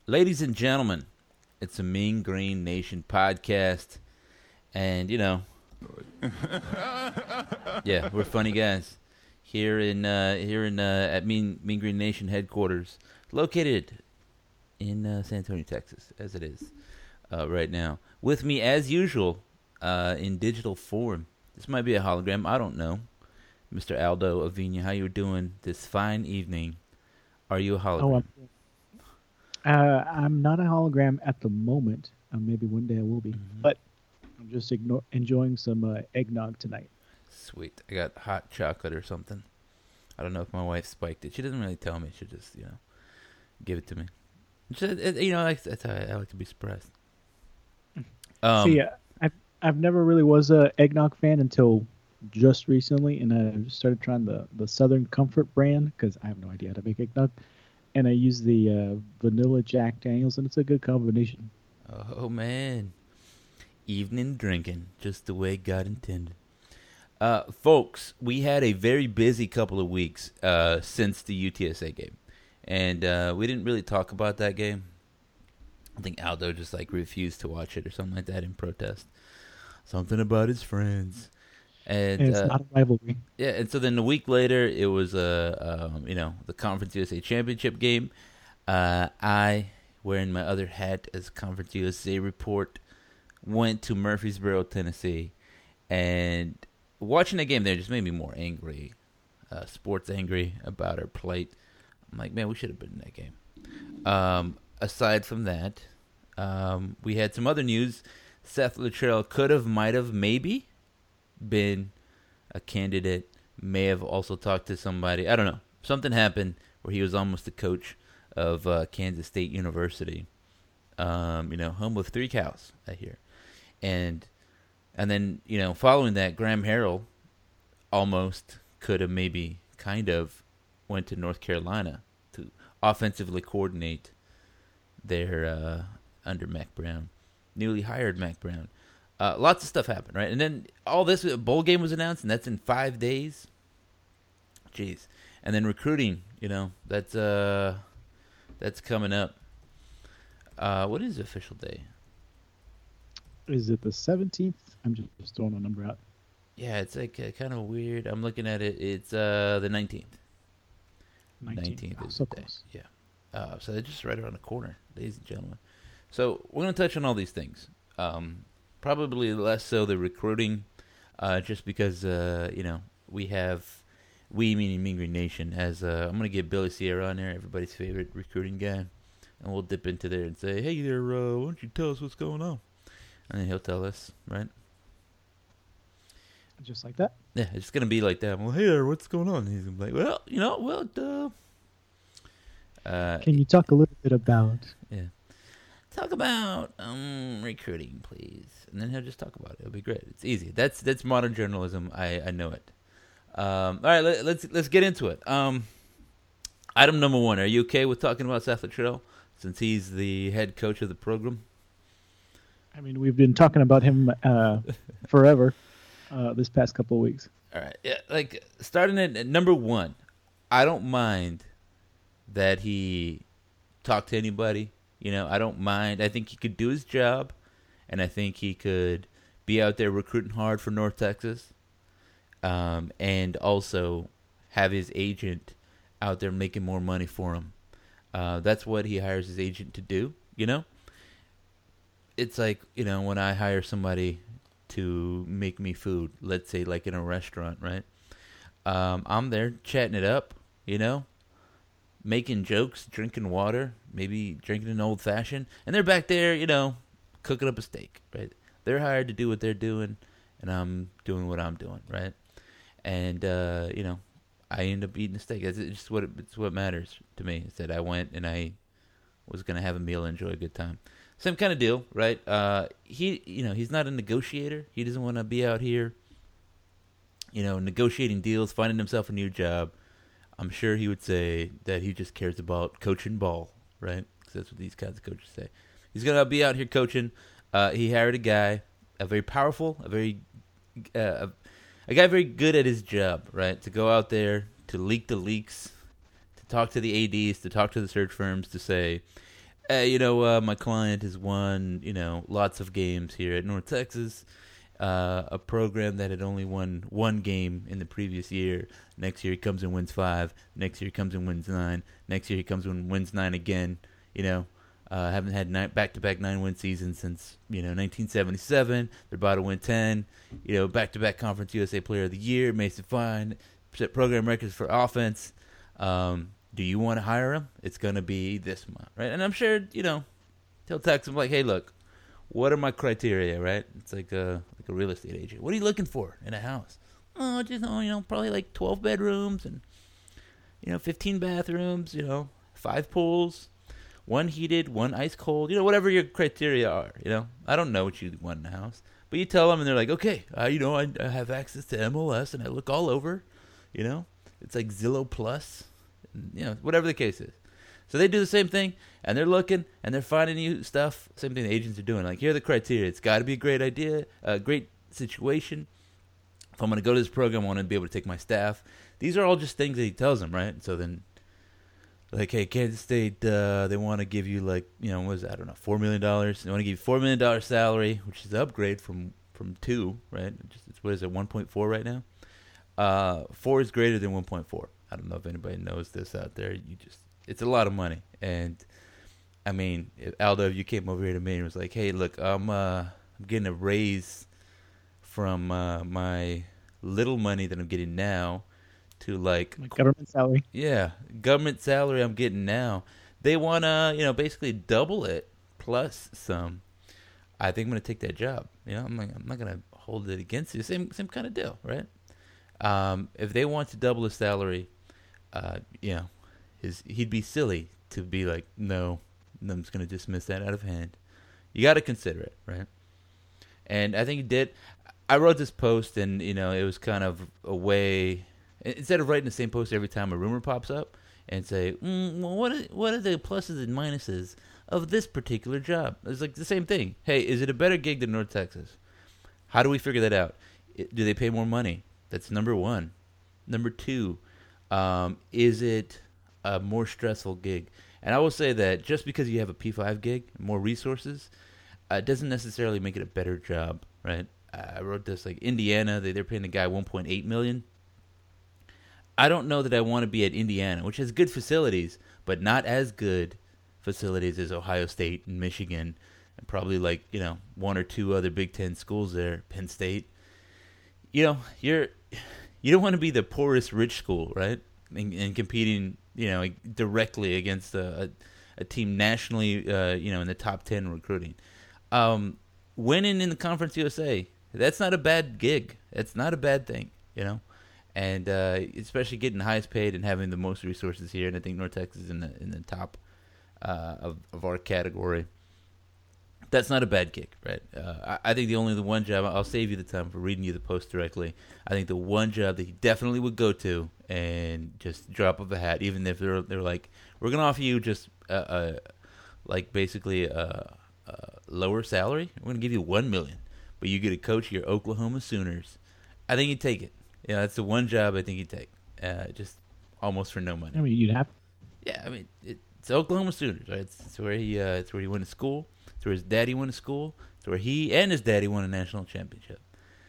Ladies and gentlemen, it's a Mean Green Nation podcast, and yeah, we're funny guys here in at Mean Green Nation headquarters, located in San Antonio, Texas, as it is right now. With me, as usual, in digital form. This might be a hologram. I don't know, Mr. Aldo Avina. How you doing this fine evening? Are you a hologram? I'm not a hologram at the moment. Maybe one day I will be. Mm-hmm. But I'm just enjoying some eggnog tonight. Sweet. I got hot chocolate or something. I don't know if my wife spiked it. She doesn't really tell me. She just, give it to me. That's how I like to be surprised. See, I've never really was a eggnog fan until just recently, and I started trying the Southern Comfort brand because I have no idea how to make eggnog. And I use the vanilla Jack Daniels, and it's a good combination. Oh, man. Evening drinking, just the way God intended. Folks, we had a very busy couple of weeks since the UTSA game. And we didn't really talk about that game. I think Aldo just refused to watch it or something like that in protest. Something about his friends. And it's not a rivalry. Yeah, and so then a week later, it was the Conference USA Championship game. I, wearing my other hat as Conference USA report, went to Murfreesboro, Tennessee, and watching the game there just made me more angry, sports angry about our plight. I'm like, man, we should have been in that game. Aside from that, we had some other news. Seth Luttrell could have, might have, maybe been a candidate, may have also talked to somebody. I don't know. Something happened where he was almost the coach of Kansas State University. Home of 3 cows, I hear. And then, following that, Graham Harrell almost could have maybe kind of went to North Carolina to offensively coordinate their under Mac Brown, newly hired Mac Brown. Lots of stuff happened, right? And then all this bowl game was announced, and that's in 5 days. Jeez. And then recruiting, that's coming up. What is the official day? Is it the 17th? I'm just throwing a number out. Yeah, it's kind of weird. I'm looking at it. It's the 19th. 19th is so the day. close. Yeah. So they're just right around the corner, ladies and gentlemen. So we're going to touch on all these things. Probably less so the recruiting, just because, we meaning Mean Green Nation, I'm going to get Billy Sierra on there, everybody's favorite recruiting guy, and we'll dip into there and say, hey there, why don't you tell us what's going on? And then he'll tell us, right? Just like that? Yeah, it's going to be like that. Well, hey there, what's going on? And he's going to be like, can you talk a little bit about... Yeah. Talk about recruiting, please. And then he'll just talk about it. It'll be great. It's easy. That's modern journalism. I know it. All right, let's get into it. Item number 1. Are you okay with talking about Seth Luttrell since he's the head coach of the program? I mean, we've been talking about him forever this past couple of weeks. All right. Yeah, starting at number 1, I don't mind that he talked to anybody. I don't mind. I think he could do his job, and I think he could be out there recruiting hard for North Texas, and also have his agent out there making more money for him. That's what he hires his agent to do, It's like, when I hire somebody to make me food, let's say in a restaurant, right? I'm there chatting it up, making jokes, drinking water, maybe drinking an old-fashioned. And they're back there, cooking up a steak, right? They're hired to do what they're doing, and I'm doing what I'm doing, right? And, I end up eating a steak. It's just it's what matters to me. Is that I went and I was going to have a meal and enjoy a good time. Same kind of deal, right? He's not a negotiator. He doesn't want to be out here, negotiating deals, finding himself a new job. I'm sure he would say that he just cares about coaching ball, right? Because that's what these kinds of coaches say. He's going to be out here coaching. He hired a guy, a very powerful, a guy very good at his job, right? To go out there, to leak the leaks, to talk to the ADs, to talk to the search firms, to say, My client has won, lots of games here at North Texas. A program that had only won one game in the previous year. Next year he comes and wins 5. Next year he comes and wins 9. Next year he comes and wins 9 again. Haven't had back-to-back 9-win seasons since 1977. They're about to win 10. Back-to-back Conference USA Player of the Year. Mason Fine set program records for offense. Do you want to hire him? It's gonna be this month, right? And I'm sure he'll text him like, hey, look, what are my criteria, right? It's like a real estate agent. What are you looking for in a house? Oh, just probably like 12 bedrooms and 15 bathrooms, 5 pools, 1 heated, 1 ice cold, whatever your criteria are, I don't know what you want in a house. But you tell them and they're like, okay, I have access to MLS and I look all over, it's like Zillow Plus, whatever the case is. So they do the same thing, and they're looking, and they're finding you stuff. Same thing the agents are doing. Like, here are the criteria. It's got to be a great idea, a great situation. If I'm going to go to this program, I want to be able to take my staff. These are all just things that he tells them, right? So then, like, hey, Kansas State, they want to give you, like, what is that? I don't know, $4 million. They want to give you $4 million salary, which is an upgrade from 2, right? What is it, 1.4 right now? 4 is greater than 1.4. I don't know if anybody knows this out there. It's a lot of money. And, I mean, Aldo, if you came over here to me and was like, hey, look, I'm getting a raise from my little money that I'm getting now to, like... My government salary. Yeah, government salary I'm getting now. They want to, basically double it plus some. I think I'm going to take that job. I'm not going to hold it against you. Same kind of deal, right? If they want to double his salary, he'd be silly to be like, no, I'm just going to dismiss that out of hand. You got to consider it, right? And I think he did. I wrote this post, and, it was kind of a way, instead of writing the same post every time a rumor pops up and say, well, what are the pluses and minuses of this particular job? It's like the same thing. Hey, is it a better gig than North Texas? How do we figure that out? Do they pay more money? That's number 1. Number 2, is it a more stressful gig? And I will say that just because you have a P5 gig, more resources, doesn't necessarily make it a better job, right? I wrote this, like, Indiana, they're paying the guy $1.8 million. I don't know that I want to be at Indiana, which has good facilities, but not as good facilities as Ohio State and Michigan, and probably, like, 1 or 2 other Big Ten schools there, Penn State. You don't want to be the poorest rich school, right? And competing, directly against a team nationally, in the top 10 recruiting. Winning in the Conference USA, that's not a bad gig. That's not a bad thing, And especially getting highest paid and having the most resources here, and I think North Texas is in the top of our category. That's not a bad gig, right? I think the one job, I'll save you the time for reading you the post directly. I think the one job that he definitely would go to and just drop of a hat, even if they're like, we're going to offer you just basically a lower salary. We're going to give you $1 million, but you get to coach your Oklahoma Sooners. I think he'd take it. That's the one job I think he'd take, just almost for no money. I mean, you'd have. Yeah, I mean, it's Oklahoma Sooners, right? It's where he went to school. It's where his daddy went to school. It's where he and his daddy won a national championship.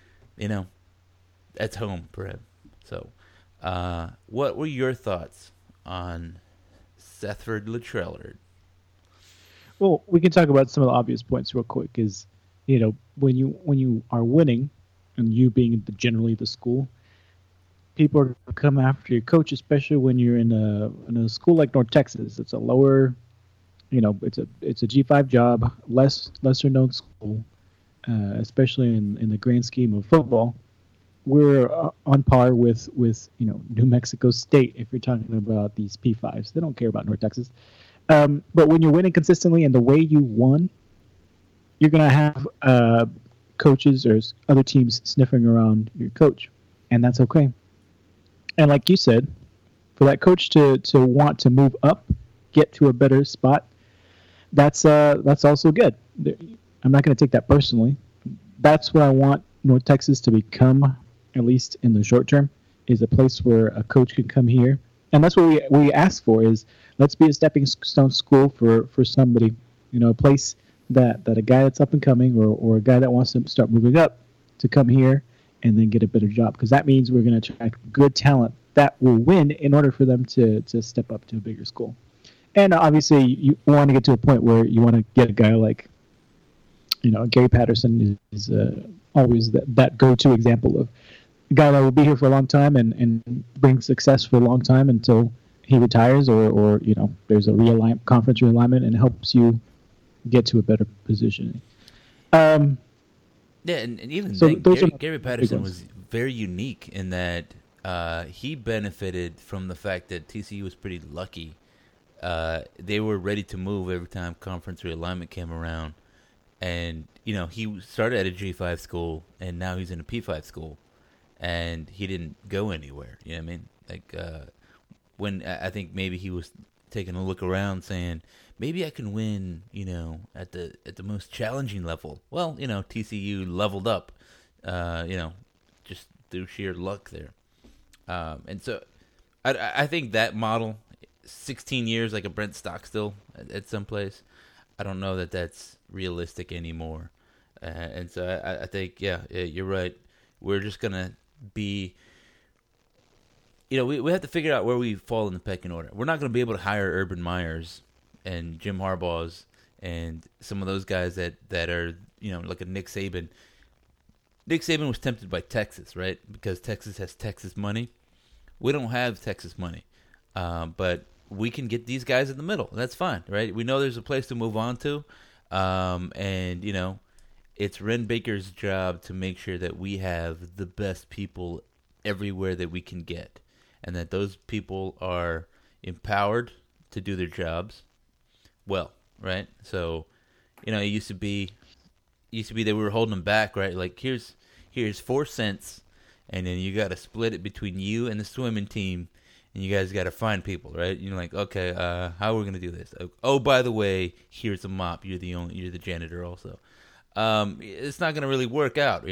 That's home for him. So, what were your thoughts on Sethford Littrellard? Well, we can talk about some of the obvious points real quick. Is when you are winning, and you being generally the school, people are going to come after your coach, especially when you're in a school like North Texas. It's a lower, it's a G5 job, lesser known school, especially in the grand scheme of football. We're on par with New Mexico State if you're talking about these P5s. They don't care about North Texas. But when you're winning consistently and the way you won, you're going to have coaches or other teams sniffing around your coach, and that's okay. And like you said, for that coach to want to move up, get to a better spot, that's also good. I'm not going to take that personally. That's what I want North Texas to become, at least in the short term, is a place where a coach can come here and that's what we ask for is let's be a stepping stone school for somebody, a place that a guy that's up and coming or a guy that wants to start moving up to come here and then get a better job, because that means we're going to attract good talent that will win in order for them to step up to a bigger school. And obviously you want to get to a point where you want to get a guy like, Gary Patterson is always that go-to example of a guy that will be here for a long time and bring success for a long time until he retires or there's a conference realignment and helps you get to a better position. Yeah, and even so Gary Patterson was very unique in that he benefited from the fact that TCU was pretty lucky. They were ready to move every time conference realignment came around. And, he started at a G5 school, and now he's in a P5 school. And he didn't go anywhere, you know what I mean? Like, when I think maybe he was taking a look around saying, maybe I can win, at the most challenging level. Well, TCU leveled up, just through sheer luck there. And so I think that model, 16 years like a Brent Stockstill at some place, I don't know that that's realistic anymore. And so I think, you're right. We're just going to be, we have to figure out where we fall in the pecking order. We're not going to be able to hire Urban Meyers and Jim Harbaugh's and some of those guys that are, like a Nick Saban. Nick Saban was tempted by Texas, right? Because Texas has Texas money. We don't have Texas money. But we can get these guys in the middle. That's fine, right? We know there's a place to move on to. And, it's Ren Baker's job to make sure that we have the best people everywhere that we can get. And that those people are empowered to do their jobs well, right? So, it used to be that we were holding them back, right? Like, here's 4 cents, and then you got to split it between you and the swimming team. And you guys got to find people, right? You're like, okay, how are we gonna do this? Oh, by the way, here's a mop. You're the janitor also. It's not gonna really work out,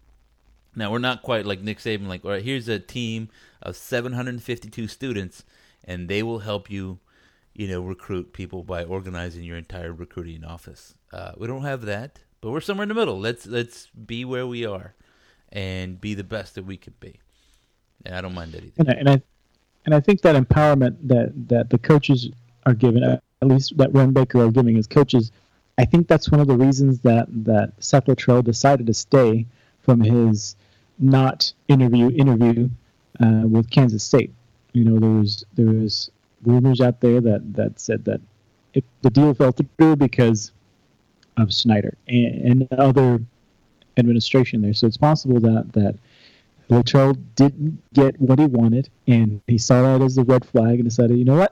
Now we're not quite like Nick Saban. Like, all right, here's a team of 752 students, and they will help you, recruit people by organizing your entire recruiting office. We don't have that, but we're somewhere in the middle. Let's be where we are, and be the best that we can be. And I don't mind that either. And I think that empowerment that the coaches are given, at least that Ren Baker are giving his coaches, I think that's one of the reasons that Seth Littrell decided to stay from his not interview with Kansas State. There was rumors out there that said that if the deal fell through because of Snyder and other administration there. So it's possible that Littrell didn't get what he wanted, and he saw that as a red flag and decided, you know what?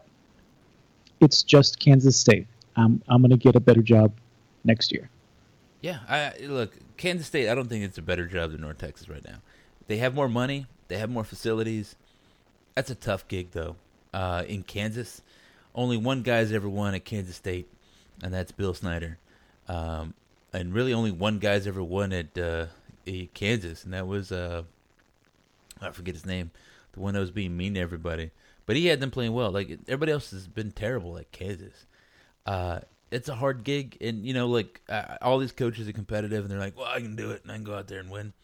It's just Kansas State. I'm going to get a better job next year. Yeah, look, Kansas State, I don't think it's a better job than North Texas right now. They have more money. They have more facilities. That's a tough gig, though. In Kansas, only one guy's ever won at Kansas State, and that's Bill Snyder. And really only one guy's ever won at Kansas, and that was... I forget his name, the one that was being mean to everybody. But he had them playing well. Like, everybody else has been terrible at Kansas. It's a hard gig, and, all these coaches are competitive, and they're like, well, I can do it, and I can go out there and win.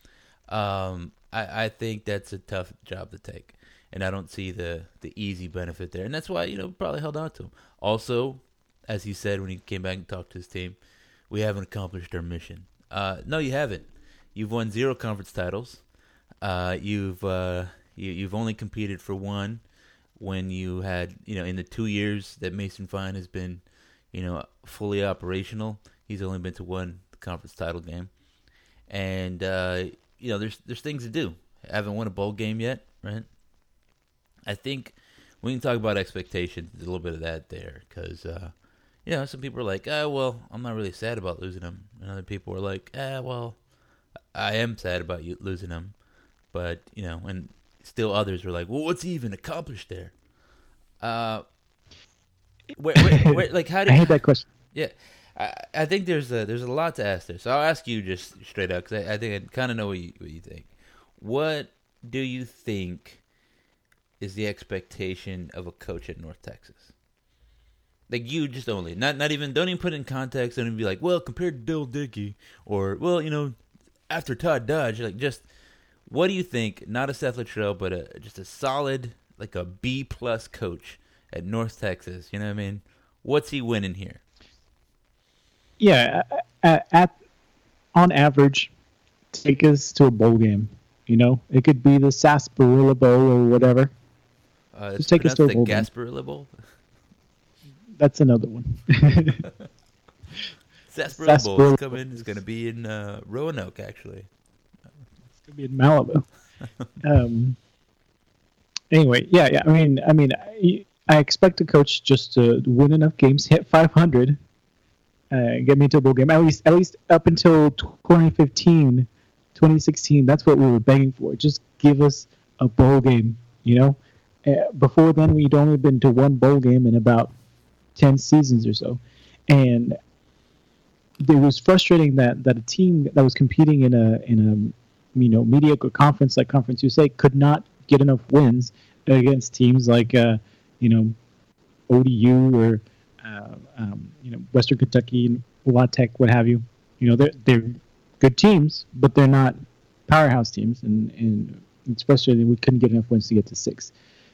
I think that's a tough job to take, and I don't see the easy benefit there. And that's why, probably held on to him. Also, as he said when he came back and talked to his team, we haven't accomplished our mission. No, you haven't. You've won 0 conference titles. You've only competed for 1 when you had, in the 2 years that Mason Fine has been, fully operational, he's only been to 1 conference title game. And, there's things to do. I haven't won a bowl game yet, right? I think we can talk about expectations, a little bit of that there, because, some people are like, well, I'm not really sad about losing them. And other people are like, well, I am sad about you losing them. But, and still others were like, well, what's he even accomplished there? Where, like, how do I hate that question. Yeah. I think there's a lot to ask there. So I'll ask you just straight up, because I think I kind of know what you think. What do you think is the expectation of a coach at North Texas? Like, you just only, not even, don't even put it in context. Don't even be like, well, compared to Dill Dickey, or, well, after Todd Dodge, like, just, what do you think, not a Seth Luttrell, but just a solid, like a B-plus coach at North Texas, you know what I mean? What's he winning here? Yeah, on average, take us to a bowl game. It could be the Sarsaparilla Bowl or whatever. Just take us to a bowl game. Gasparilla Bowl? That's another one. Sarsaparilla Bowl is coming. It's going to be in Roanoke, actually. It's going to be in Malibu. Anyway, yeah. I expect a coach just to win enough games, hit 500, get me to a bowl game. At least up until 2015, 2016, that's what we were begging for. Just give us a bowl game. Before then, we'd only been to one bowl game in about 10 seasons or so, and it was frustrating that a team that was competing in a mediocre conference like Conference USA could not get enough wins against teams like ODU or Western Kentucky, La Tech, what have you. They're good teams, but they're not powerhouse teams, and it's frustrating we couldn't get enough wins to get to 6.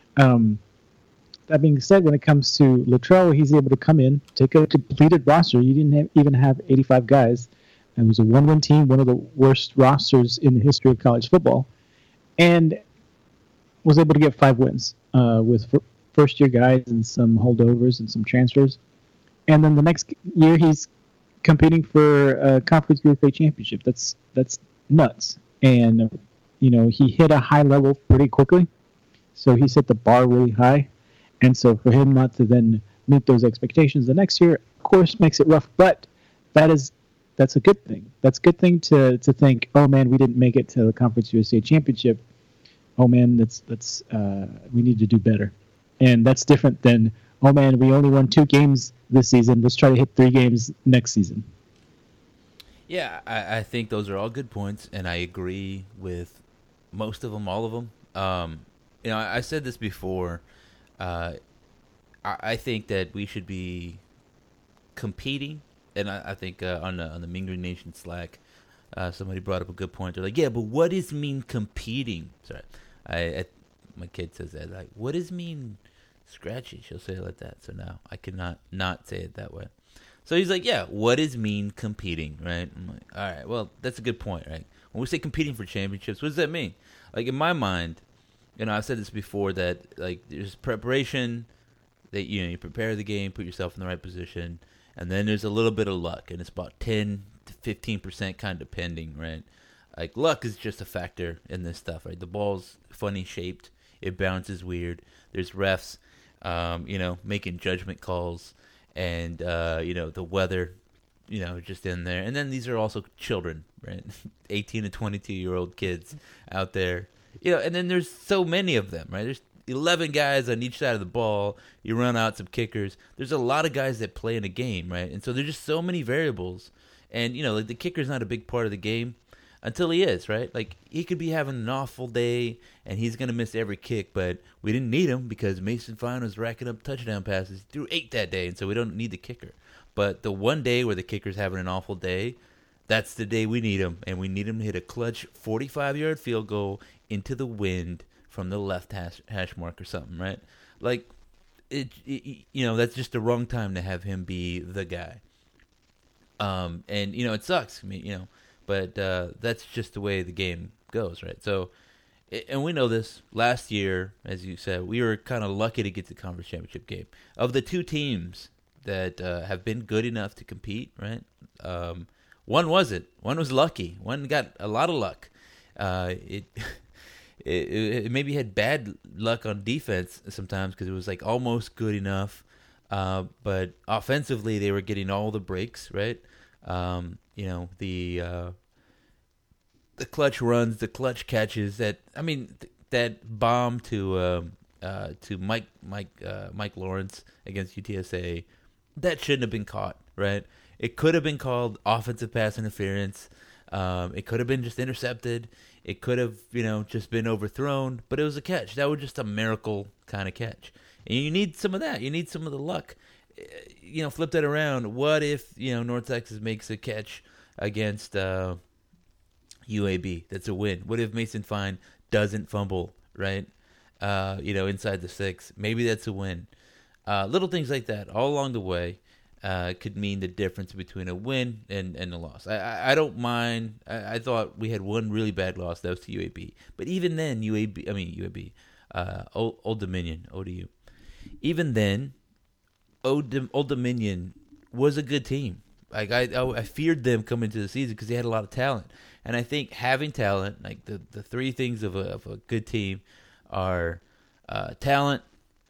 That being said, when it comes to Luttrell, he's able to come in, take a depleted roster. You didn't even have 85 guys. It was a one-win team, one of the worst rosters in the history of college football, and was able to get 5 wins with first-year guys and some holdovers and some transfers. And then the next year, he's competing for a Conference USA championship. That's nuts. And he hit a high level pretty quickly, so he set the bar really high. And so for him not to then meet those expectations the next year, of course, makes it rough. But that's a good thing. That's a good thing to think, oh man, we didn't make it to the Conference USA championship. Oh man, we need to do better. And that's different than, oh man, we only won 2 games this season. Let's try to hit 3 games next season. Yeah, I think those are all good points, and I agree with most of them, all of them. I said this before. I think that we should be competing, and I think on the Mean Green Nation Slack, somebody brought up a good point. They're like, yeah, but what does mean competing? Sorry, my kid says that, like, what does mean scratchy? She'll say it like that. So now I cannot not say it that way. So he's like, yeah, what does mean competing, right? I'm like, all right, well, that's a good point, right? When we say competing for championships, what does that mean? Like, in my mind, I've said this before, that like there's preparation, that you prepare the game, put yourself in the right position, and then there's a little bit of luck, and it's about 10 to 15% kind of depending, right? Like, luck is just a factor in this stuff, right? The ball's funny shaped, it bounces weird. There's refs, making judgment calls, and the weather, just in there. And then these are also children, right? 18 to 22-year-old kids out there. And then there's so many of them, right? There's 11 guys on each side of the ball. You run out some kickers. There's a lot of guys that play in a game, right? And so there's just so many variables. And, like, the kicker's not a big part of the game until he is, right? Like, he could be having an awful day, and he's going to miss every kick, but we didn't need him because Mason Fine was racking up touchdown passes. He threw 8 that day, and so we don't need the kicker. But the one day where the kicker's having an awful day, that's the day we need him, and we need him to hit a clutch 45-yard field goal into the wind from the left hash mark or something, right? Like, that's just the wrong time to have him be the guy. And it sucks. I mean, but that's just the way the game goes, right? So, and we know this. Last year, as you said, we were kind of lucky to get to the conference championship game. Of the 2 teams that have been good enough to compete, right? One wasn't. One was lucky. One got a lot of luck. It maybe had bad luck on defense sometimes because it was like almost good enough, but offensively they were getting all the breaks, right? The clutch runs, the clutch catches. That bomb to Mike Lawrence against UTSA, that shouldn't have been caught, right? It could have been called offensive pass interference. It could have been just intercepted. It could have, just been overthrown, but it was a catch. That was just a miracle kind of catch. And you need some of that. You need some of the luck. Flip that around. What if, North Texas makes a catch against UAB? That's a win. What if Mason Fine doesn't fumble, right? Inside the 6. Maybe that's a win. Little things like that all along the way could mean the difference between a win and a loss. I don't mind. I thought we had one really bad loss. That was to UAB. But even then, UAB, Old Dominion, ODU. Even then, Old Dominion was a good team. Like I feared them coming into the season because they had a lot of talent. And I think having talent, like the three things of a good team are talent,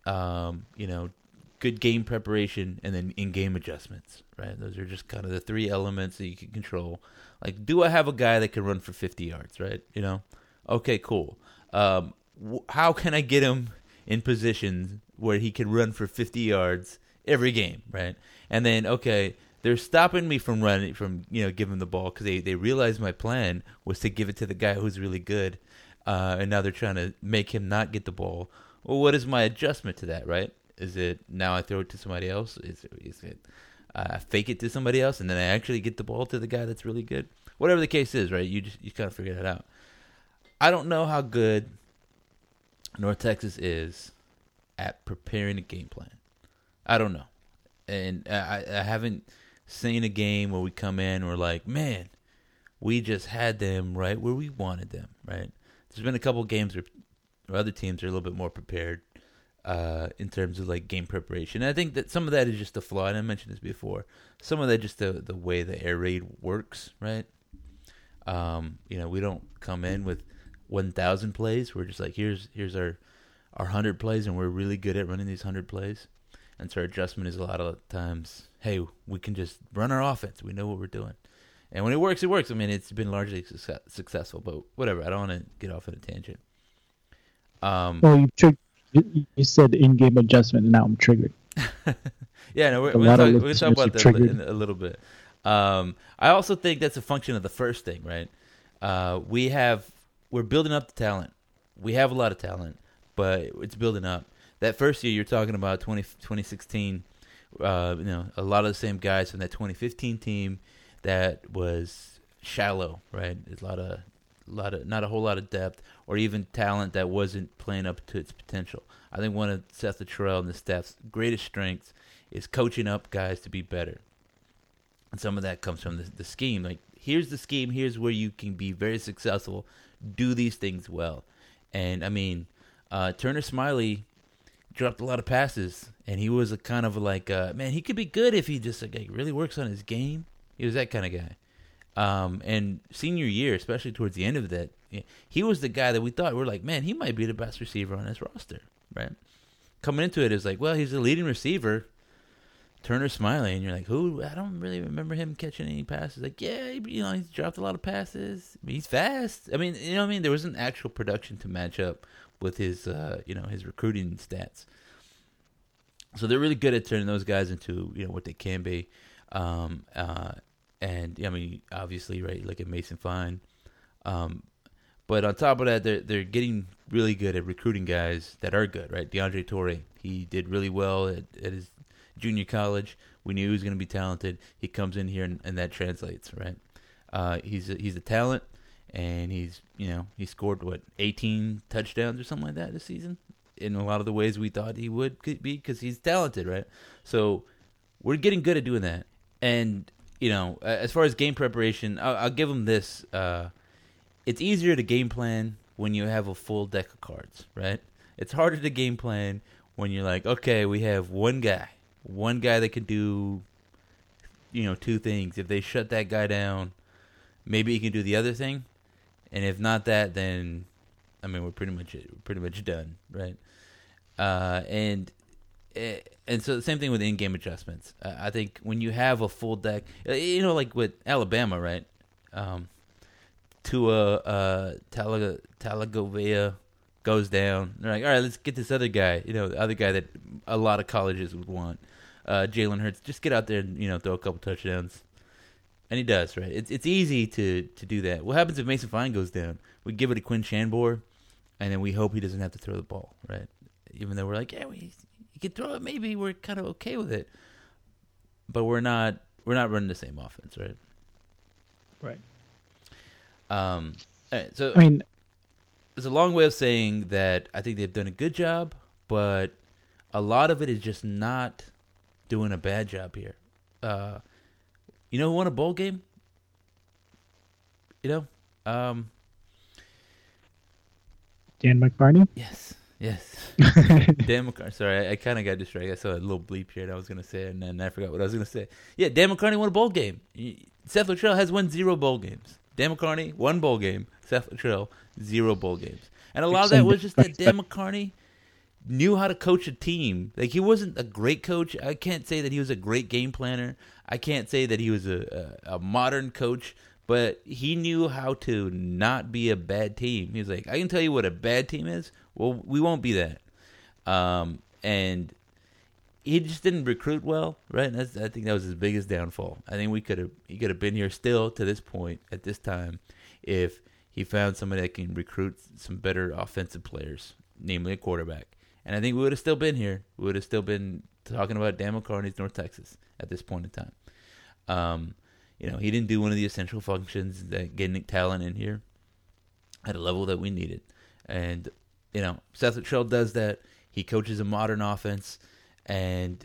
good game preparation, and then in-game adjustments, right? Those are just kind of the three elements that you can control. Like, do I have a guy that can run for 50 yards, right? Okay, cool. How can I get him in positions where he can run for 50 yards every game, right? And then, okay, they're stopping me from giving the ball because they realized my plan was to give it to the guy who's really good, and now they're trying to make him not get the ball. Well, what is my adjustment to that, right? Is it now I throw it to somebody else? Is it fake it to somebody else and then I actually get the ball to the guy that's really good? Whatever the case is, right? You kind of figure that out. I don't know how good North Texas is at preparing a game plan. I don't know. And I haven't seen a game where we come in and we're like, man, we just had them right where we wanted them, right? There's been a couple games where other teams are a little bit more prepared in terms of like game preparation. And I think that some of that is just the flaw, and I mentioned this before. Some of that just the way the air raid works, right? We don't come in with 1,000 plays. We're just like, here's our 100 plays, and we're really good at running these 100 plays. And so our adjustment is a lot of times, hey, we can just run our offense. We know what we're doing. And when it works, it works. I mean, it's been largely successful, but whatever. I don't want to get off on a tangent. You said in-game adjustment, and now I'm triggered. Yeah, no, we're going to talk about that in a little bit. I also think that's a function of the first thing, right? We're building up the talent. We have a lot of talent, but it's building up. That first year you're talking about 2016, a lot of the same guys from that 2015 team that was shallow, right? There's not a whole lot of depth or even talent that wasn't playing up to its potential. I think one of Seth Luttrell and the staff's greatest strengths is coaching up guys to be better. And some of that comes from the scheme. Like, here's the scheme. Here's where you can be very successful. Do these things well. And, I mean, Turner Smiley dropped a lot of passes, and he was a kind of like, man, he could be good if he just really works on his game. He was that kind of guy. And senior year, especially towards the end of that, he was the guy that we thought, we're like, man, he might be the best receiver on this roster, right? Coming into it, it's like, well, he's the leading receiver, Turner Smiley, and you're like, who? I don't really remember him catching any passes. Like, yeah, he's dropped a lot of passes. He's fast. I mean, there wasn't actual production to match up with his, his recruiting stats. So they're really good at turning those guys into, what they can be. And I mean, obviously, right, like at Mason Fine. But on top of that, they're getting really good at recruiting guys that are good, right? DeAndre Torre, he did really well at his junior college. We knew he was going to be talented. He comes in here and that translates, right? He's a talent, and he scored 18 touchdowns or something like that this season in a lot of the ways we thought he would be because he's talented, right? So we're getting good at doing that. And as far as game preparation, I'll give them this. It's easier to game plan when you have a full deck of cards, right? It's harder to game plan when you're like, okay, we have one guy that can do, two things. If they shut that guy down, maybe he can do the other thing. And if not that, then, I mean, we're pretty much done, right? And so the same thing with in-game adjustments. I think when you have a full deck, like with Alabama, right? Tagovailoa goes down. They're like, all right, let's get this other guy. The other guy that a lot of colleges would want. Jalen Hurts, just get out there and throw a couple touchdowns. And he does, right? It's easy to do that. What happens if Mason Fine goes down? we give it to Quinn Shanbor, and then we hope he doesn't have to throw the ball, right? Even though we're like, yeah, he can throw it. Maybe we're kind of okay with it, but we're not running the same offense, right? Right. All right, so I mean, it's a long way of saying that I think they've done a good job, but a lot of it is just not doing a bad job here. You know who won a bowl game? You know? Dan McCarney? Yes. Dan McCarney. Sorry, I kind of got distracted. I saw a little bleep here that I was going to say, and then I forgot what I was going to say. Yeah, Dan McCarney won a bowl game. Seth Luttrell has won 0 bowl games. Dan McCarney, 1 bowl game. Seth Luttrell, 0 bowl games. And a lot of that was just that Dan McCarney knew how to coach a team. Like, he wasn't a great coach. I can't say that he was a great game planner. I can't say that he was a modern coach, but he knew how to not be a bad team. He was like, I can tell you what a bad team is. Well, we won't be that. And he just didn't recruit well, right? I think that was his biggest downfall. I think he could have been here still to this point at this time if he found somebody that can recruit some better offensive players, namely a quarterback. And I think we would have still been here. We would have still been talking about Dan McCarney's North Texas at this point in time. He didn't do one of the essential functions that getting talent in here at a level that we needed. And, Seth Luttrell does that. He coaches a modern offense, and,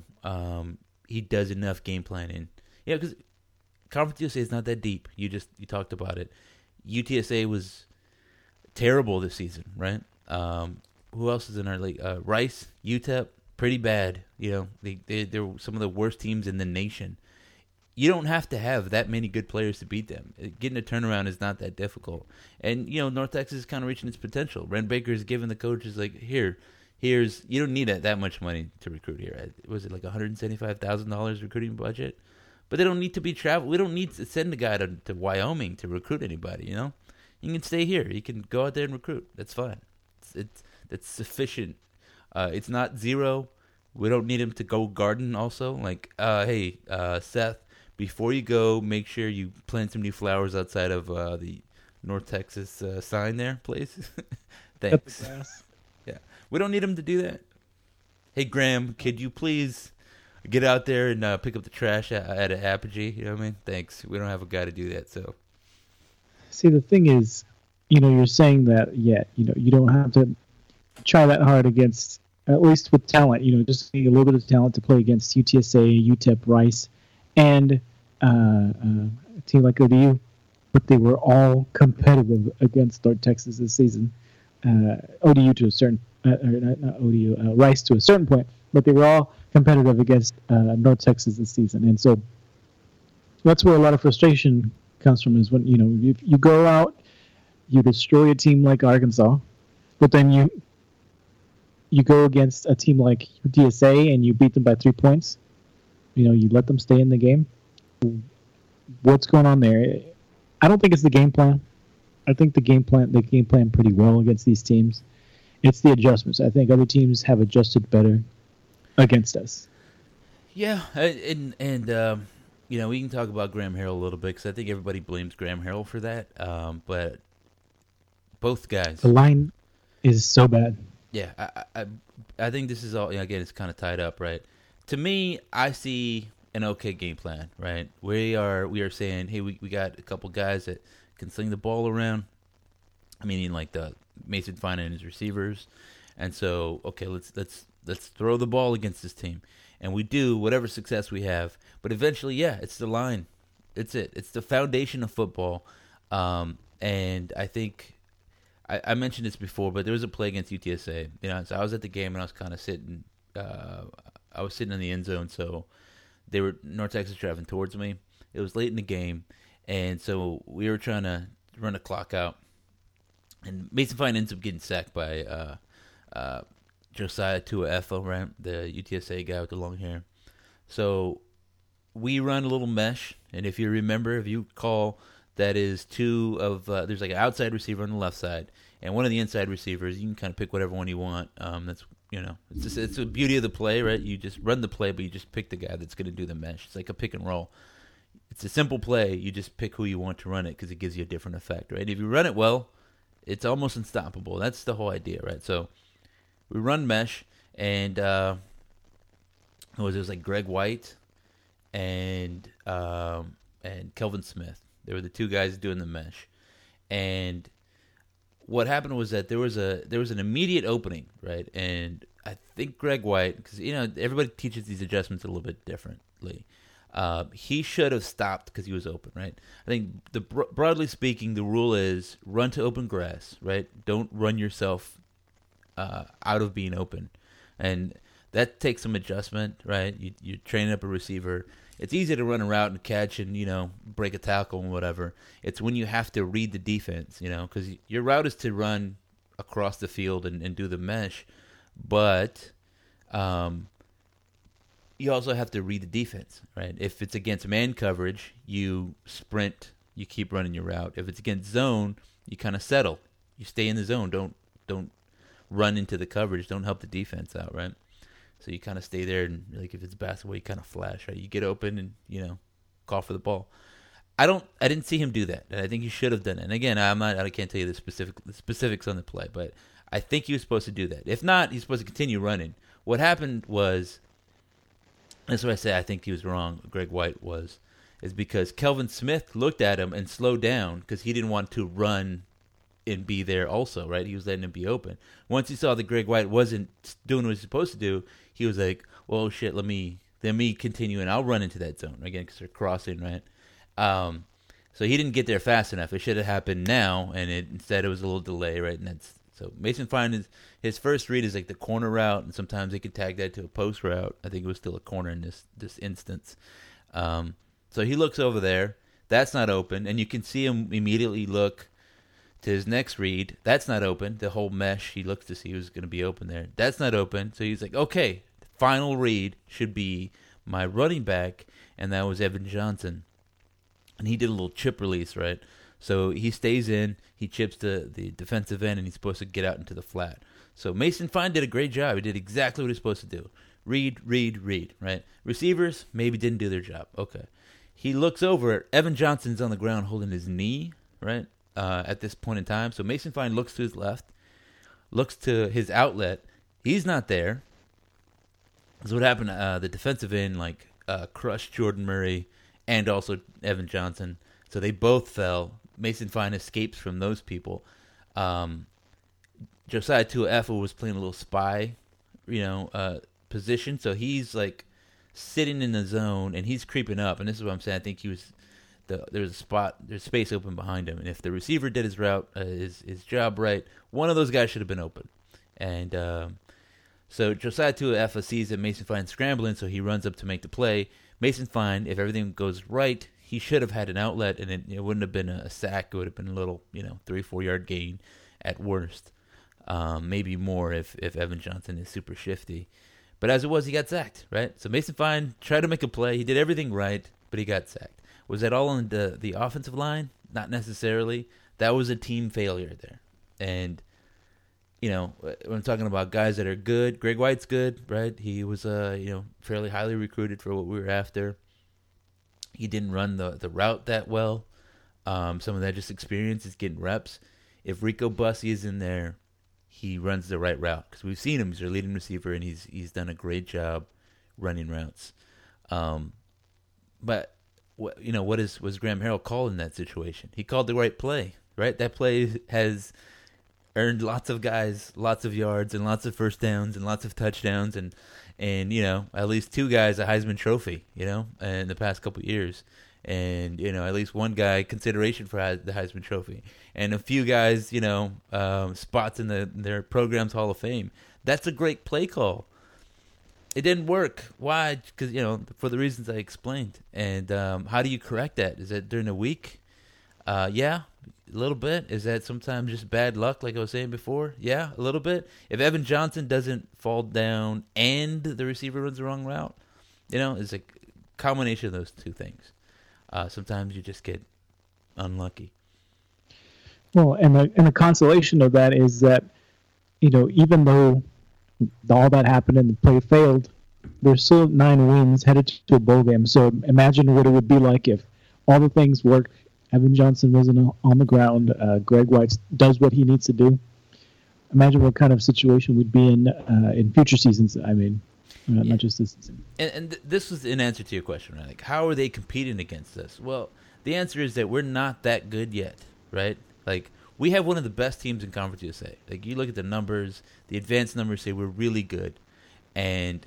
he does enough game planning. Yeah, because Conference USA is not that deep. You talked about it. UTSA was terrible this season, right? Who else is in our league? Rice, UTEP, pretty bad. They're some of the worst teams in the nation. You don't have to have that many good players to beat them. Getting a turnaround is not that difficult. And, North Texas is kind of reaching its potential. Ren Baker is giving the coaches, like, here's, you don't need that much money to recruit here. Was it like $175,000 recruiting budget? But they don't need to be travel. We don't need to send a guy to Wyoming to recruit anybody, You can stay here. You can go out there and recruit. That's fine. That's sufficient. It's not 0. We don't need him to go garden also. Like, hey, Seth, before you go, make sure you plant some new flowers outside of the North Texas sign there, please. Thanks. Yeah, we don't need him to do that. Hey, Graham, could you please get out there and pick up the trash at Apogee? You know what I mean? Thanks. We don't have a guy to do that, so. See, the thing is, you're saying that, you don't have to try that hard against, at least with talent, just need a little bit of talent to play against UTSA, UTEP, Rice, and a team like ODU, but they were all competitive against North Texas this season. ODU to a certain, not ODU, Rice to a certain point, but they were all competitive against North Texas this season. And so that's where a lot of frustration comes from, is when, if you go out, you destroy a team like Arkansas, but then you go against a team like UTSA and you beat them by 3 points. You let them stay in the game. What's going on there? I don't think it's the game plan. I think they game plan pretty well against these teams. It's the adjustments. I think other teams have adjusted better against us. Yeah, and we can talk about Graham Harrell a little bit, because I think everybody blames Graham Harrell for that. But both guys, the line is so bad. Yeah, I think this is all, again, it's kind of tied up, right? To me, I see an okay game plan, right? We are saying, hey, we got a couple guys that can sling the ball around. I mean, like the Mason Fine and his receivers. And so, okay, let's throw the ball against this team. And we do whatever success we have. But eventually, it's the line. It's it. It's the foundation of football. And I think I mentioned this before, but there was a play against UTSA. So I was at the game and I was kind of sitting. I was sitting in the end zone, so North Texas driving towards me. It was late in the game, and so we were trying to run the clock out. And Mason Fine ends up getting sacked by Josiah Tuaefa, right? The UTSA guy with the long hair. So we run a little mesh, and if you recall, that is there's like an outside receiver on the left side, and one of the inside receivers. You can kind of pick whatever one you want. That's it's the beauty of the play, right? You just run the play, but you just pick the guy that's going to do the mesh. It's like a pick and roll. It's a simple play. You just pick who you want to run it because it gives you a different effect, right? If you run it well, It's almost unstoppable. That's the whole idea, right? So we run mesh, and it was like Greg White and Kelvin Smith. They were the two guys doing the mesh, and what happened was that there was an immediate opening, right? And I think Greg White, because everybody teaches these adjustments a little bit differently. He should have stopped because he was open, right? I think broadly speaking, the rule is run to open grass, right? Don't run yourself out of being open, and that takes some adjustment, right? You're training up a receiver. It's easy to run a route and catch and break a tackle and whatever. It's when you have to read the defense, because your route is to run across the field and do the mesh, but you also have to read the defense, right? If it's against man coverage, you sprint, you keep running your route. If it's against zone, you kind of settle. You stay in the zone. Don't run into the coverage. Don't help the defense out, right? So you kind of stay there, and like if it's basketball, you kind of flash, right? You get open and call for the ball. I didn't see him do that, and I think he should have done it. And again, I can't tell you the specifics on the play, but I think he was supposed to do that. If not, he's supposed to continue running. What happened was, that's what I say. I think he was wrong. Greg White is because Kelvin Smith looked at him and slowed down because he didn't want to run and be there also, right? He was letting him be open. Once he saw that Greg White wasn't doing what he's supposed to do, he was like, well, shit, let me continue, and I'll run into that zone again because they're crossing, right? So he didn't get there fast enough. It should have happened now, and instead it was a little delay, right? And so Mason Fine, his first read is like the corner route, and sometimes he could tag that to a post route. I think it was still a corner in this instance. So he looks over there. That's not open, and you can see him immediately look to his next read. That's not open. The whole mesh, he looks to see who's going to be open there. That's not open. So he's like, okay, the final read should be my running back, and that was Evan Johnson. And he did a little chip release, right? So he stays in, he chips the defensive end, and he's supposed to get out into the flat. So Mason Fine did a great job. He did exactly what he's supposed to do. Read, right? Receivers maybe didn't do their job. Okay. He looks over. Evan Johnson's on the ground holding his knee, right? At this point in time. So Mason Fine looks to his left, looks to his outlet. He's not there. So what happened, the defensive end crushed Jordan Murray and also Evan Johnson. So they both fell. Mason Fine escapes from those people. Josiah Tuaefa was playing a little spy, position. So he's like sitting in the zone and he's creeping up. And this is what I'm saying. I think there's space open behind him, and if the receiver did his route, his job right, one of those guys should have been open. And so Josiah Tuaefa sees that Mason Fine scrambling, so he runs up to make the play. Mason Fine, if everything goes right, he should have had an outlet, and it wouldn't have been a sack. It would have been a little, 3-4 yard gain at worst, maybe more if Evan Johnson is super shifty. But as it was, he got sacked, right? So Mason Fine tried to make a play. He did everything right, but he got sacked. Was that all on the offensive line? Not necessarily. That was a team failure there. And, when I'm talking about guys that are good, Greg White's good, right? He was, fairly highly recruited for what we were after. He didn't run the route that well. Some of that just experience is getting reps. If Rico Bussey is in there, he runs the right route. Because we've seen him. He's our leading receiver, and he's done a great job running routes. But what was Graham Harrell called in that situation? He called the right play, right? That play has earned lots of guys lots of yards and lots of first downs and lots of touchdowns and at least two guys a Heisman Trophy, in the past couple of years. And, at least one guy consideration for the Heisman Trophy. And a few guys, spots in their program's Hall of Fame. That's a great play call. It didn't work. Why? Because, for the reasons I explained. And how do you correct that? Is that during the week? Yeah, a little bit. Is that sometimes just bad luck, like I was saying before? Yeah, a little bit. If Evan Johnson doesn't fall down and the receiver runs the wrong route, it's a combination of those two things. Sometimes you just get unlucky. Well, and the consolation of that is that, even though all that happened and the play failed, there's still 9 wins headed to a bowl game. So imagine what it would be like if all the things work Evan Johnson wasn't on the ground. Greg White does what he needs to do. Imagine what kind of situation we'd be in future seasons. I mean, not just this season. And this was an answer to your question, right? Like, how are they competing against us? Well, the answer is that we're not that good yet, right? Like, we have one of the best teams in Conference USA. Like, you look at the numbers, the advanced numbers say we're really good. And,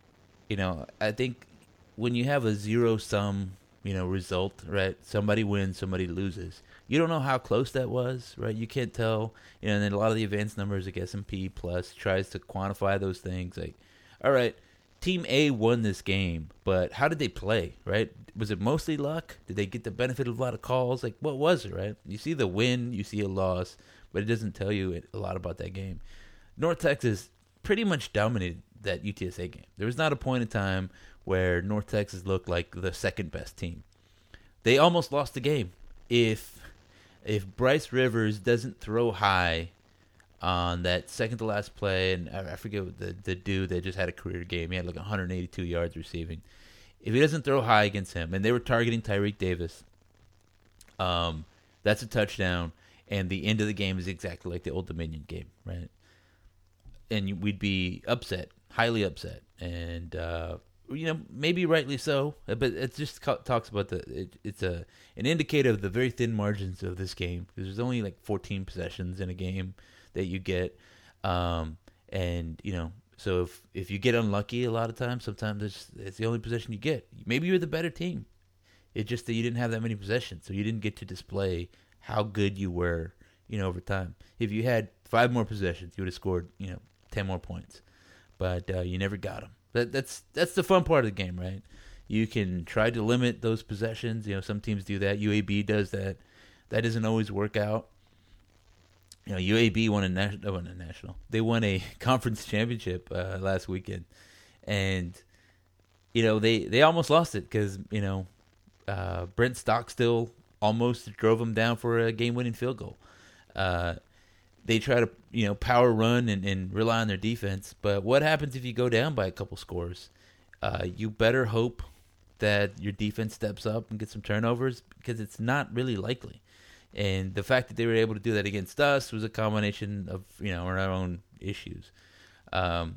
I think when you have a zero-sum, result, right? Somebody wins, somebody loses. You don't know how close that was, right? You can't tell. And then a lot of the advanced numbers, like S&P Plus, tries to quantify those things. Like, all right, Team A won this game, but how did they play, right? Was it mostly luck? Did they get the benefit of a lot of calls? Like, what was it, right? You see the win, you see a loss, but it doesn't tell you a lot about that game. North Texas pretty much dominated that UTSA game. There was not a point in time where North Texas looked like the second best team. They almost lost the game. If Bryce Rivers doesn't throw high on that second to last play, and I forget the dude that just had a career game. He had like 182 yards receiving. If he doesn't throw high against him, and they were targeting Tyreek Davis, that's a touchdown, and the end of the game is exactly like the Old Dominion game, right? And we'd be upset, highly upset, and maybe rightly so. But it just talks about it's an indicator of the very thin margins of this game, because there's only like 14 possessions in a game that you get, and so if you get unlucky a lot of times, sometimes it's the only possession you get. Maybe you're the better team. It's just that you didn't have that many possessions, so you didn't get to display how good you were, over time. If you had 5 more possessions, you would have scored, 10 more points, but you never got them. That's the fun part of the game, right? You can try to limit those possessions. Some teams do that. UAB does that. That doesn't always work out. UAB won a national. They won a conference championship last weekend, and they almost lost it because Brent Stockstill almost drove them down for a game-winning field goal. They try to power run and rely on their defense, but what happens if you go down by a couple scores? You better hope that your defense steps up and gets some turnovers, because it's not really likely. And the fact that they were able to do that against us was a combination of our own issues. But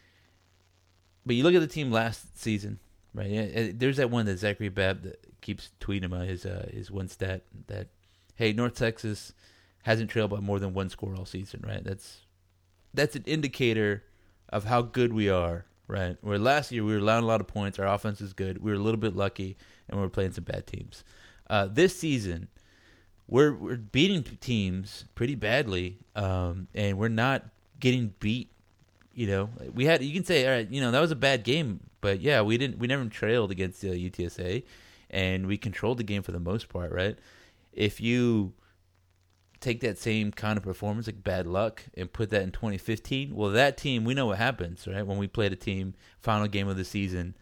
you look at the team last season, right? There's that one that Zachary Babb that keeps tweeting about his one stat that, hey, North Texas hasn't trailed by more than one score all season, right? That's an indicator of how good we are, right? Where last year we were allowing a lot of points, our offense is good, we were a little bit lucky, and we were playing some bad teams. This season, we're beating teams pretty badly, and we're not getting beat. You can say, all right, that was a bad game, but yeah, we never trailed against UTSA, and we controlled the game for the most part, right? If you take that same kind of performance, like bad luck, and put that in 2015, well, that team, we know what happens, right? When we played a team, final game of the season,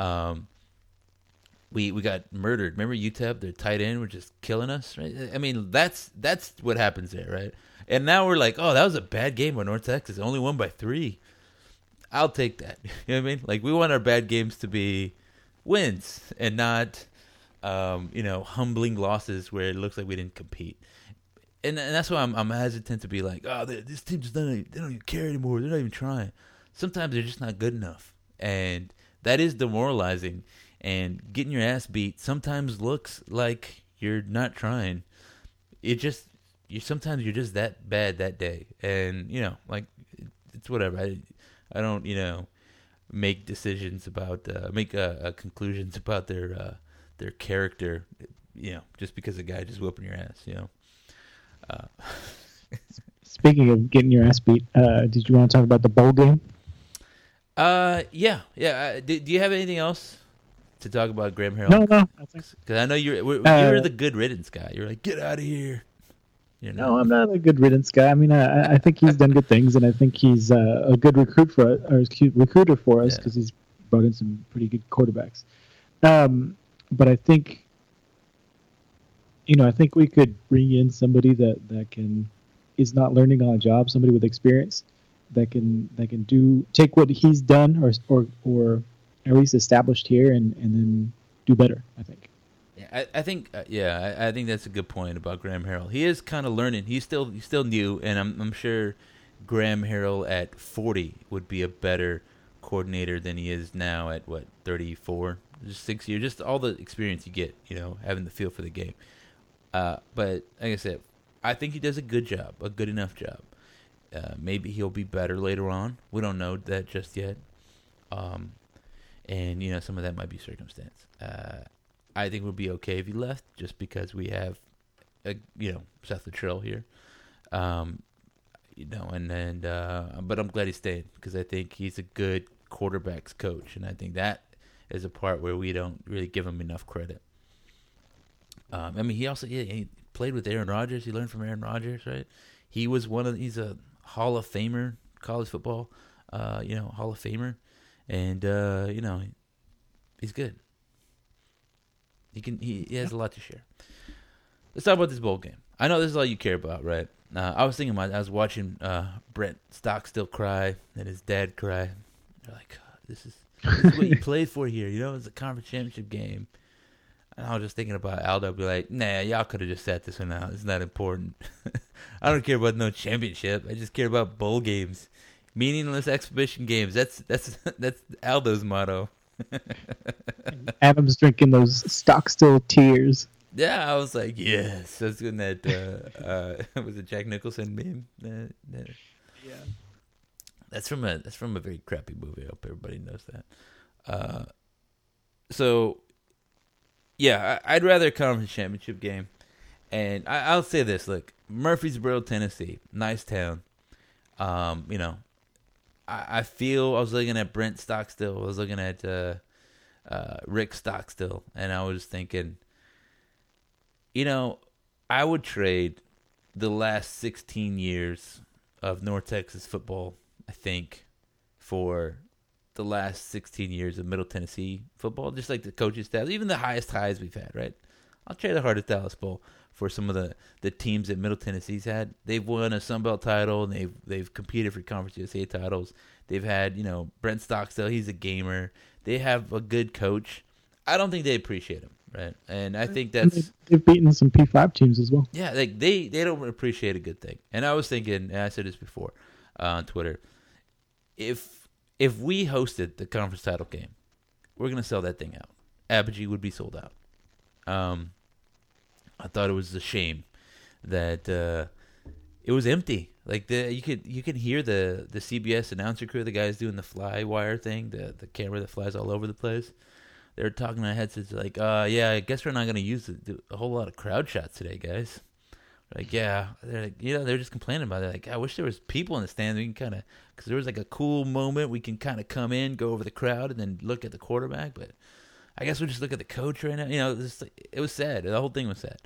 we got murdered. Remember UTEP, their tight end, were just killing us, right? I mean, that's what happens there, right? And now we're like, oh, that was a bad game by North Texas, only won by 3. I'll take that. You know what I mean? Like, we want our bad games to be wins and not, humbling losses where it looks like we didn't compete. And that's why I'm hesitant to be like, oh, this team just they don't even care anymore. They're not even trying. Sometimes they're just not good enough, and that is demoralizing. And getting your ass beat sometimes looks like you're not trying. Sometimes you're just that bad that day, and it's whatever. I don't make decisions about conclusions about their character, just because a guy just whooping your ass, Speaking of getting your ass beat, did you want to talk about the bowl game? Yeah. Do you have anything else to talk about Graham Harrell? No. Because I know you're the good riddance guy. You're like, get out of here. No, I'm not a good riddance guy. I mean, I think he's done good things, and I think he's a good recruiter for us because he's brought in some pretty good quarterbacks. But I think, I think we could bring in somebody that is not learning on a job, somebody with experience that can take what he's done or at least established here and then do better, I think. Yeah, I think I think that's a good point about Graham Harrell. He is kind of learning. He's still new, and I'm sure Graham Harrell at 40 would be a better coordinator than he is now at 34, just 6 years, just all the experience you get, having the feel for the game. But like I said, I think he does a good enough job. Maybe he'll be better later on. We don't know that just yet. And some of that might be circumstance. I think we'll be okay if he left, just because we have, Seth Luttrell here. But I'm glad he's staying, because I think he's a good quarterbacks coach, and I think that is a part where we don't really give him enough credit. He played with Aaron Rodgers. He learned from Aaron Rodgers, right? He's a Hall of Famer, college football, Hall of Famer, and he's good. He has a lot to share. Let's talk about this bowl game. I know this is all you care about, right? I was thinking I was watching Brent Stockstill cry and his dad cry. They're like, this is what you played for here. It's a conference championship game. And I was just thinking about Aldo. Be like, nah, y'all could have just sat this one out. It's not important. I don't care about no championship. I just care about bowl games, meaningless exhibition games. That's Aldo's motto. Adam's drinking those Stockstill tears. Yeah, I was like, yes. That's when that was it Jack Nicholson meme. Yeah, that's from a very crappy movie. I hope everybody knows that. So, yeah, I'd rather a conference championship game. And I'll say this: look, Murfreesboro, Tennessee, nice town. I feel I was looking at Brent Stockstill. I was looking at Rick Stockstill, and I was thinking, I would trade the last 16 years of North Texas football, I think, for the last 16 years of Middle Tennessee football, just like the coaching staff, even the highest highs we've had, right? I'll trade the Heart of Dallas Bowl for some of the teams that Middle Tennessee's had. They've won a Sun Belt title, and they've competed for Conference USA titles. They've had, Brent Stockstill, he's a gamer. They have a good coach. I don't think they appreciate him, right? And I think they've beaten some P5 teams as well. Yeah, they don't appreciate a good thing. And I was thinking, and I said this before on Twitter, if we hosted the conference title game, we're going to sell that thing out. Apogee would be sold out. I thought it was a shame that it was empty. Like you could hear the CBS announcer crew, the guys doing the fly wire thing, the camera that flies all over the place. They were talking on headsets like, yeah, I guess we're not going to use a whole lot of crowd shots today, guys. Like, yeah, they're like, they're just complaining about it. Like, I wish there was people in the stands. We can kind of, because there was like a cool moment. We can kind of come in, go over the crowd, and then look at the quarterback. But I guess we'll just look at the coach right now. It was sad. The whole thing was sad.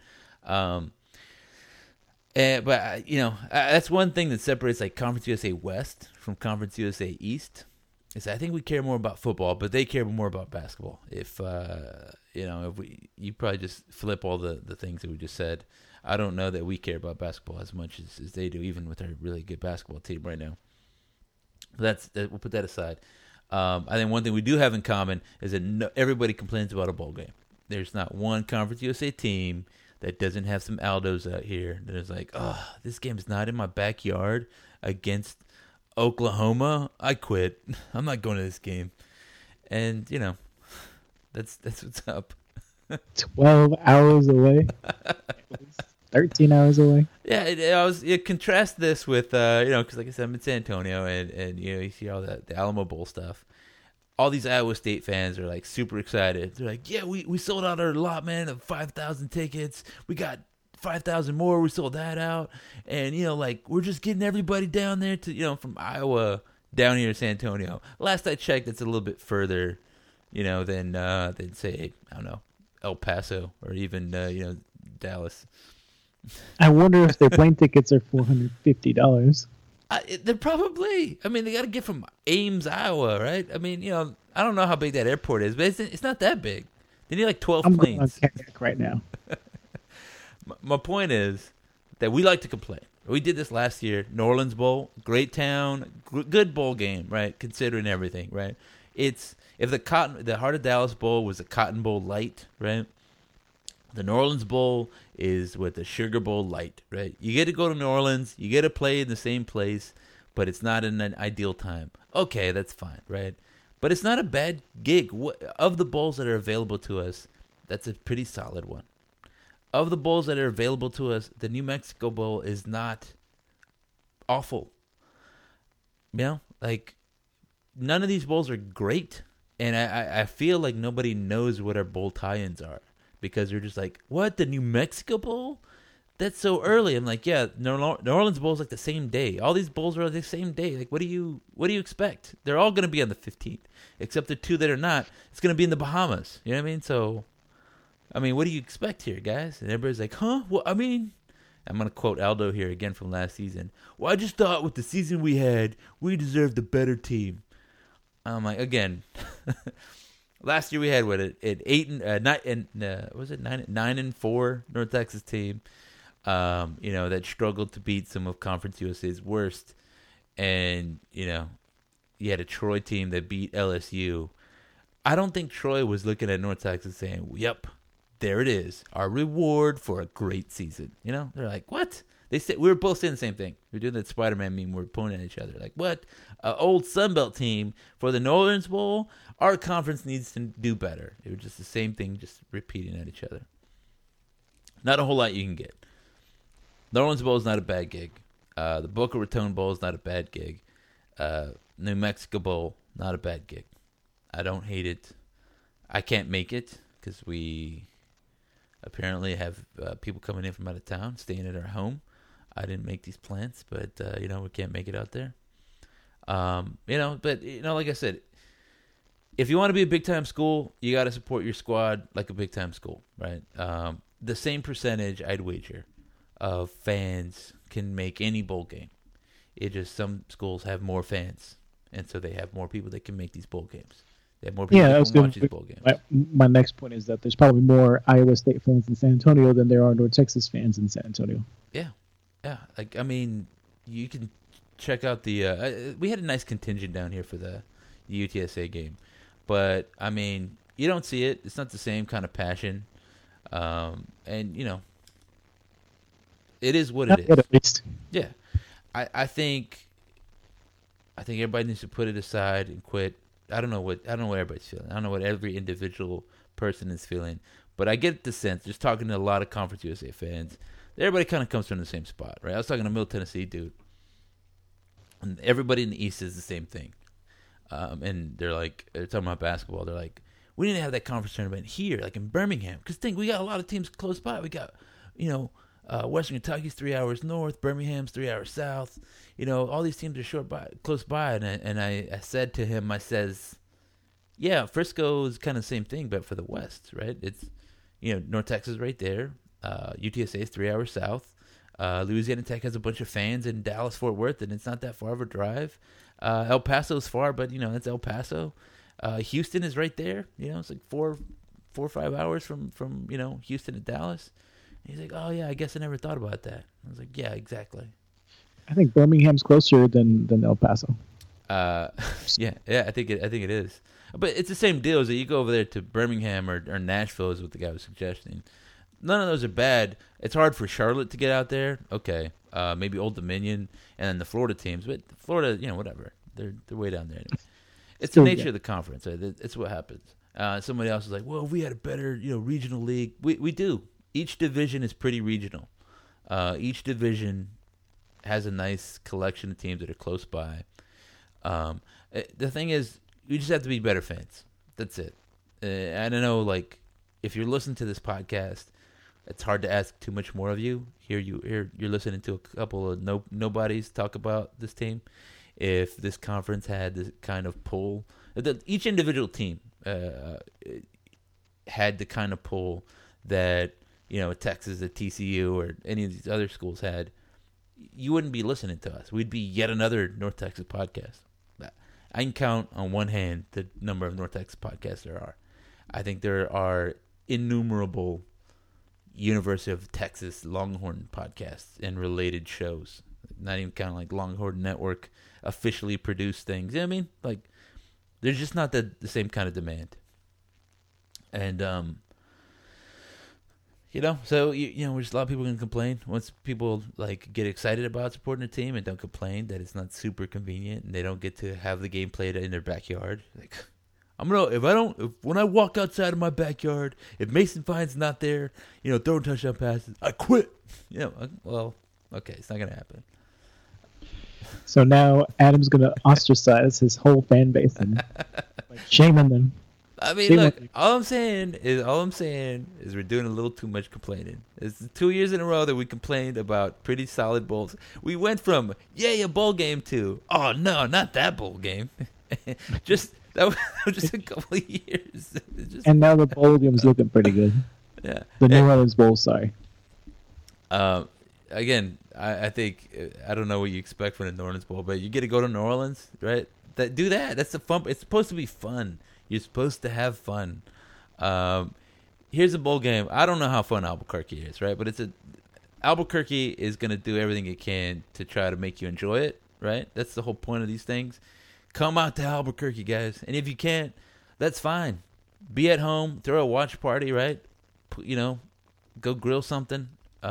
But that's one thing that separates like Conference USA West from Conference USA East. Is I think we care more about football, but they care more about basketball. If you probably just flip all the things that we just said. I don't know that we care about basketball as much as they do, even with our really good basketball team right now. We'll put that aside. I think one thing we do have in common is that everybody complains about a bowl game. There's not one Conference USA team that doesn't have some Aldos out here that is like, oh, this game is not in my backyard against Oklahoma. I quit. I'm not going to this game. And, that's what's up. 12 hours away. 13 hours away. Yeah, you contrast this with, because like I said, I'm in San Antonio, and you see all the Alamo Bowl stuff. All these Iowa State fans are like super excited. They're like, yeah, we sold out our allotment of 5,000 tickets. We got 5,000 more. We sold that out. And, we're just getting everybody down there to, from Iowa down here to San Antonio. Last I checked, it's a little bit further, than say, I don't know, El Paso or even, Dallas. I wonder if their plane tickets are $450. They're probably. I mean, they got to get from Ames, Iowa, right? I mean, I don't know how big that airport is, but it's not that big. They need like 12 planes. I'm going on kayak right now. My point is that we like to complain. We did this last year. New Orleans Bowl, great town, good bowl game, right? Considering everything, right? It's if the Heart of Dallas Bowl was a Cotton Bowl light, right? The New Orleans Bowl is with the Sugar Bowl light, right? You get to go to New Orleans, you get to play in the same place, but it's not in an ideal time. Okay, that's fine, right? But it's not a bad gig. Of the bowls that are available to us, that's a pretty solid one. Of the bowls that are available to us, the New Mexico Bowl is not awful. You know, like, none of these bowls are great. And I feel like nobody knows what our bowl tie-ins are. Because they're just like, what, the New Mexico Bowl? That's so early. I'm like, yeah, New Orleans Bowl's like the same day. All these bowls are the same day. Like, what do you expect? They're all going to be on the 15th, except the two that are not. It's going to be in the Bahamas. You know what I mean? So, I mean, what do you expect here, guys? And everybody's like, huh? Well, I mean, I'm going to quote Aldo here again from last season. Well, I just thought with the season we had, we deserved a better team. I'm like, again. Last year we had what an 9-4 North Texas team, that struggled to beat some of Conference USA's worst, and you had a Troy team that beat LSU. I don't think Troy was looking at North Texas saying, "Yep, there it is, our reward for a great season." They're like, "What?" They said we were both saying the same thing. We're doing that Spider-Man meme. We're pointing at each other like, "What? Old Sunbelt team for the New Orleans Bowl? Our conference needs to do better." It was just the same thing, just repeating at each other. Not a whole lot you can get. New Orleans Bowl is not a bad gig. The Boca Raton Bowl is not a bad gig. New Mexico Bowl, not a bad gig. I don't hate it. I can't make it because we apparently have people coming in from out of town, staying at our home. I didn't make these plans, but we can't make it out there. Like I said, if you want to be a big time school, you got to support your squad like a big time school, right? The same percentage, I'd wager, of fans can make any bowl game. It just some schools have more fans, and so they have more people that can make these bowl games. They have more people that can watch these bowl games. My next point is that there's probably more Iowa State fans in San Antonio than there are North Texas fans in San Antonio. Yeah. Like, I mean, you can check out the we had a nice contingent down here for the UTSA game, but I mean, you don't see it. It's not the same kind of passion, and it is what it is. At least, yeah. I think everybody needs to put it aside and quit. I don't know what everybody's feeling. I don't know what every individual person is feeling, but I get the sense, just talking to a lot of Conference USA fans, everybody kind of comes from the same spot, right? I was talking to a Middle Tennessee dude, and everybody in the East is the same thing. And they're talking about basketball. They're like, we need to have that conference tournament here, like in Birmingham. Because we got a lot of teams close by. We got, Western Kentucky's 3 hours north, Birmingham's 3 hours south. All these teams are close by. And I said to him, yeah, Frisco is kind of the same thing, but for the West, right? It's, North Texas right there. UTSA is 3 hours south. Louisiana Tech has a bunch of fans in Dallas, Fort Worth, and it's not that far of a drive. El Paso's far, but it's El Paso. Houston is right there. It's like 4 or 5 hours from Houston to Dallas. And he's like, oh yeah, I guess I never thought about that. I was like, yeah, exactly. I think Birmingham's closer than El Paso. Yeah, I think it is. But it's the same deal as that you go over there to Birmingham or Nashville is what the guy was suggesting. None of those are bad. It's hard for Charlotte to get out there. Okay, maybe Old Dominion and then the Florida teams, but Florida, whatever. They're way down there anyway. It's the nature of the conference. It's what happens. Somebody else is like, well, if we had a better, regional league. We do. Each division is pretty regional. Each division has a nice collection of teams that are close by. The thing is, you just have to be better fans. That's it. I don't know, like, if you're listening to this podcast, it's hard to ask too much more of you. Here you're listening to a couple of nobodies talk about this team. If this conference had this kind of pull, each individual team had the kind of pull that Texas, a TCU, or any of these other schools had, you wouldn't be listening to us. We'd be yet another North Texas podcast. I can count on one hand the number of North Texas podcasts there are. I think there are innumerable University of Texas Longhorn podcasts and related shows. Not even counting like Longhorn Network officially produced things. You know what I mean? Like, there's just not the same kind of demand. And So there's a lot of people gonna complain once people like get excited about supporting a team and don't complain that it's not super convenient and they don't get to have the game played in their backyard. Like, when I walk outside of my backyard, if Mason Fine's not there, throwing touchdown passes, I quit. Well, okay, it's not gonna happen. So now Adam's gonna ostracize his whole fan base and shaming them. I mean, look, all I'm saying is we're doing a little too much complaining. It's 2 years in a row that we complained about pretty solid bowls. We went from, a bowl game to, oh, no, not that bowl game. That was just a couple of years. And now the bowl game's looking pretty good. Yeah. The New Orleans Bowl, sorry. Again, I think, I don't know what you expect from the New Orleans Bowl, but you get to go to New Orleans, right? Do that. That's the fun. It's supposed to be fun. You're supposed to have fun. Here's a bowl game. I don't know how fun Albuquerque is, right? But Albuquerque is going to do everything it can to try to make you enjoy it, right? That's the whole point of these things. Come out to Albuquerque, guys. And if you can't, that's fine. Be at home. Throw a watch party, right? Go grill something.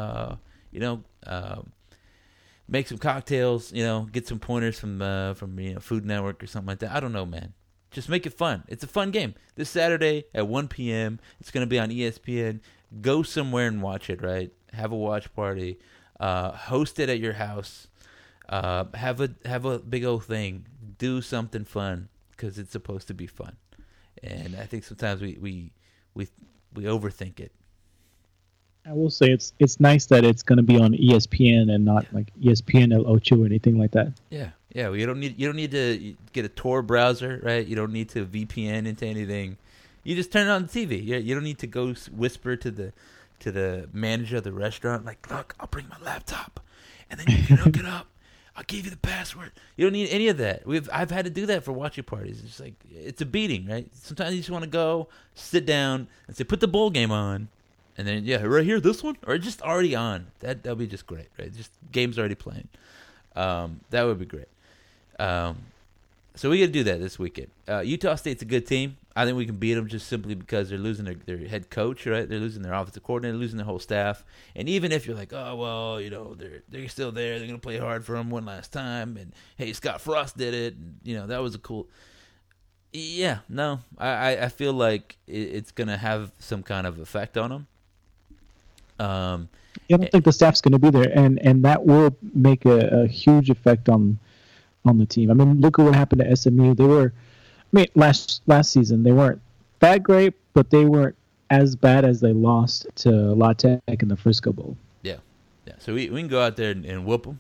Make some cocktails. Get some pointers from Food Network or something like that. I don't know, man. Just make it fun. It's a fun game. This Saturday at 1 p.m., it's going to be on ESPN. Go somewhere and watch it, right? Have a watch party. Host it at your house. Have a big old thing. Do something fun because it's supposed to be fun. And I think sometimes we overthink it. I will say it's nice that it's going to be on ESPN and not like ESPN El Ocho or anything like that. Yeah. Yeah, well, you don't need to get a Tor browser, right? You don't need to VPN into anything. You just turn it on the TV. You don't need to go whisper to the manager of the restaurant, like, look, I'll bring my laptop, and then you can hook it up. I'll give you the password. You don't need any of that. I've had to do that for watching parties. It's like it's a beating, right? Sometimes you just want to go sit down and say, put the bowl game on, and then right here, this one, or just already on. That'll be just great, right? Just game's already playing. That would be great. So we got to do that this weekend. Utah State's a good team. I think we can beat them just simply because they're losing their head coach, right? They're losing their offensive coordinator, losing their whole staff. And even if you're like, oh, well, they're still there. They're going to play hard for them one last time. And, hey, Scott Frost did it. And, that was a cool – yeah, no. I feel like it's going to have some kind of effect on them. I don't think the staff's going to be there. And that will make a huge effect on the team. I mean, look at what happened to SMU. They were, last season they weren't that great, but they weren't as bad as they lost to La Tech in the Frisco Bowl. Yeah. So we can go out there and whoop them.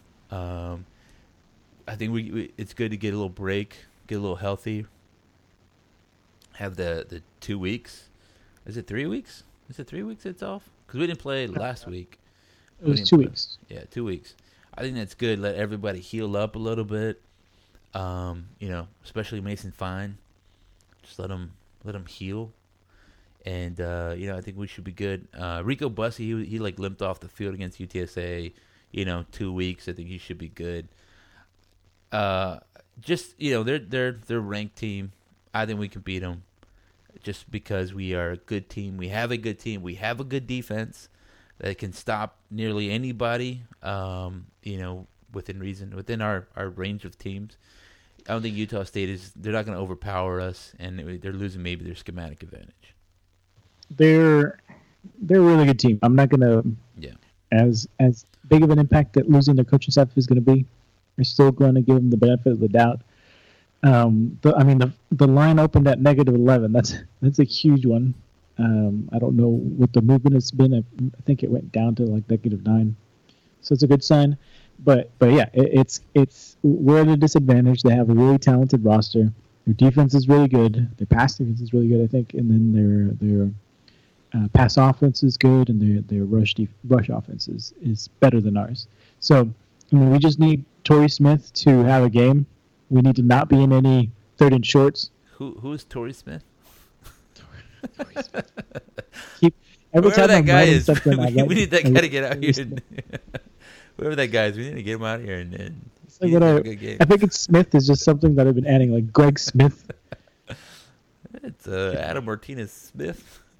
I think it's good to get a little break, get a little healthy. Have the 2 weeks. Is it 3 weeks? Is it 3 weeks it's off? Because we didn't play last week. It was 2 weeks. Yeah, 2 weeks. I think that's good. Let everybody heal up a little bit. Especially Mason Fine. Just let him heal. And, I think we should be good. Rico Bussey, he limped off the field against UTSA, 2 weeks. I think he should be good. They're a ranked team. I think we can beat them just because we are a good team. We have a good team. We have a good defense that can stop nearly anybody, within reason, within our range of teams. I don't think Utah State they're not going to overpower us, and they're losing maybe their schematic advantage. They're a really good team. I'm not going to, as big of an impact that losing their coaching staff is going to be. We're still going to give them the benefit of the doubt. The line opened at -11. That's a huge one. I don't know what the movement has been. I think it went down to like -9. So it's a good sign. But yeah, it's we're at a disadvantage. They have a really talented roster. Their defense is really good. Their pass defense is really good, I think, and then their pass offense is good, and their rush offense is better than ours. So we just need Torrey Smith to have a game. We need to not be in any third and shorts. Who is Torrey Smith? Torrey Smith. Whoever that guy is, we need that guy to get out here. Whoever that guy is, we need to get him out here and like I think it's Smith is just something that I've been adding, like Greg Smith. It's Adam Martinez Smith.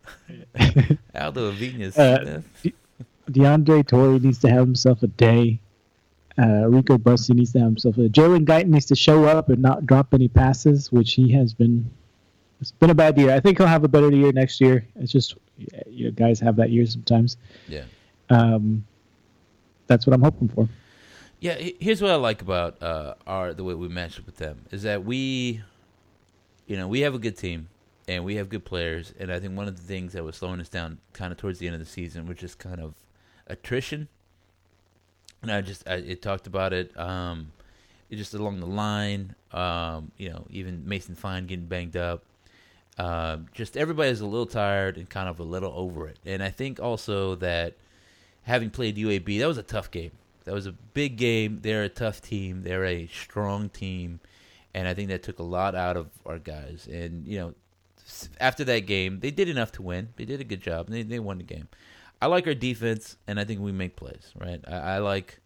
Aldo Avinas. DeAndre Torrey needs to have himself a day. Rico Bussey needs to have himself a day. Jalen Guyton needs to show up and not drop any passes, which he has been. It's been a bad year. I think he'll have a better year next year. It's just you guys have that year sometimes. Yeah. That's what I'm hoping for. Yeah, here's what I like about the way we match up with them is that we have a good team and we have good players, and I think one of the things that was slowing us down kind of towards the end of the season was just kind of attrition. And I talked about it. Just along the line, even Mason Fine getting banged up. Just everybody's a little tired and kind of a little over it. And I think also that having played UAB, that was a tough game. That was a big game. They're a tough team. They're a strong team. And I think that took a lot out of our guys. And, after that game, they did enough to win. They did a good job. And they won the game. I like our defense, and I think we make plays, right? I like,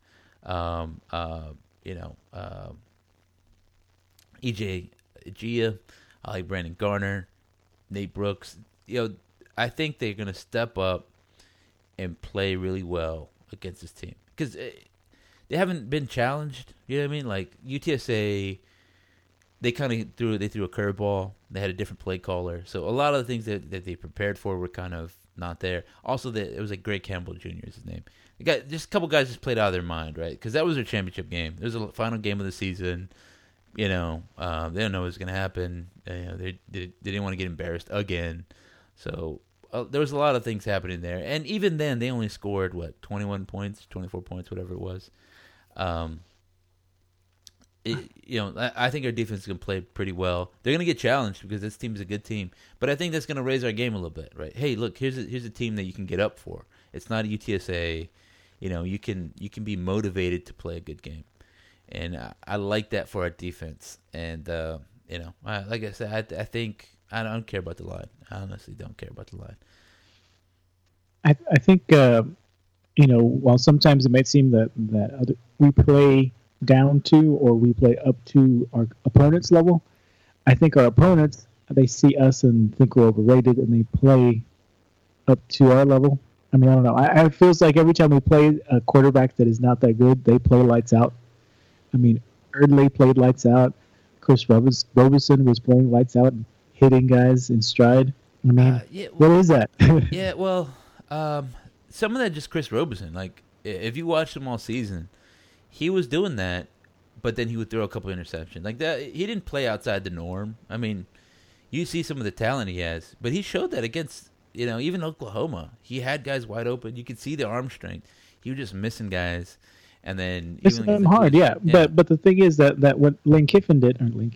EJ Agia. I like Brandon Garner, Nate Brooks. I think they're going to step up and play really well against this team. Because they haven't been challenged. You know what I mean? Like UTSA, they kind of threw a curveball. They had a different play caller. So a lot of the things that they prepared for were kind of not there. Also, it was like Greg Campbell Jr. is his name. Just a couple guys just played out of their mind, right? Because that was their championship game. It was the final game of the season. They don't know what's going to happen. They didn't want to get embarrassed again. So there was a lot of things happening there. And even then, they only scored, 21 points, 24 points, whatever it was. I think our defense is going to play pretty well. They're going to get challenged because this team is a good team. But I think that's going to raise our game a little bit, right? Hey, look, here's a team that you can get up for. It's not a UTSA. You can be motivated to play a good game. And I like that for our defense. And, like I said, I think I don't care about the line. I honestly don't care about the line. I think, while sometimes it might seem that we play down to or we play up to our opponent's level, I think our opponents, they see us and think we're overrated and they play up to our level. I mean, I don't know. It feels like every time we play a quarterback that is not that good, they play lights out. I mean, Erdley played lights out. Chris Robeson was playing lights out and hitting guys in stride. I mean, what is that? Yeah, well, some of that just Chris Robeson. Like, if you watched him all season, he was doing that, but then he would throw a couple interceptions. Like that, he didn't play outside the norm. I mean, you see some of the talent he has, but he showed that against, even Oklahoma. He had guys wide open. You could see the arm strength. He was just missing guys. And then missing them hard, yeah. But the thing is that what Lane Kiffin did,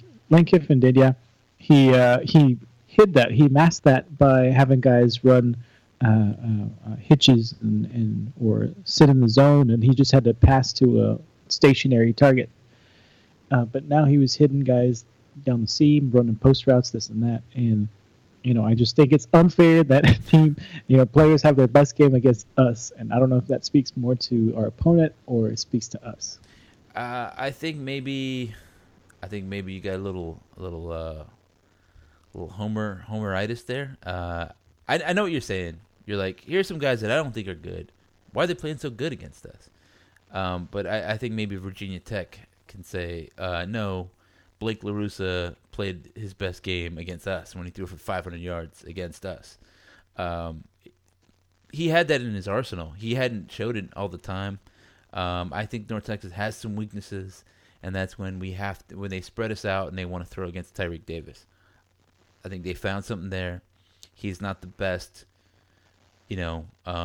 he hid that. He masked that by having guys run hitches and or sit in the zone, and he just had to pass to a stationary target. But now he was hitting guys down the seam, running post routes, this and that, and I just think it's unfair that players have their best game against us, and I don't know if that speaks more to our opponent or it speaks to us. I think maybe you got a little homeritis there. I know what you're saying. You're like, here's some guys that I don't think are good. Why are they playing so good against us? But I think maybe Virginia Tech can say, no, Blake LaRussa played his best game against us when he threw for 500 yards against us. He had that in his arsenal. He hadn't showed it all the time. I think North Texas has some weaknesses, and that's when when they spread us out and they want to throw against Tyreek Davis. I think they found something there. He's not the best, he's not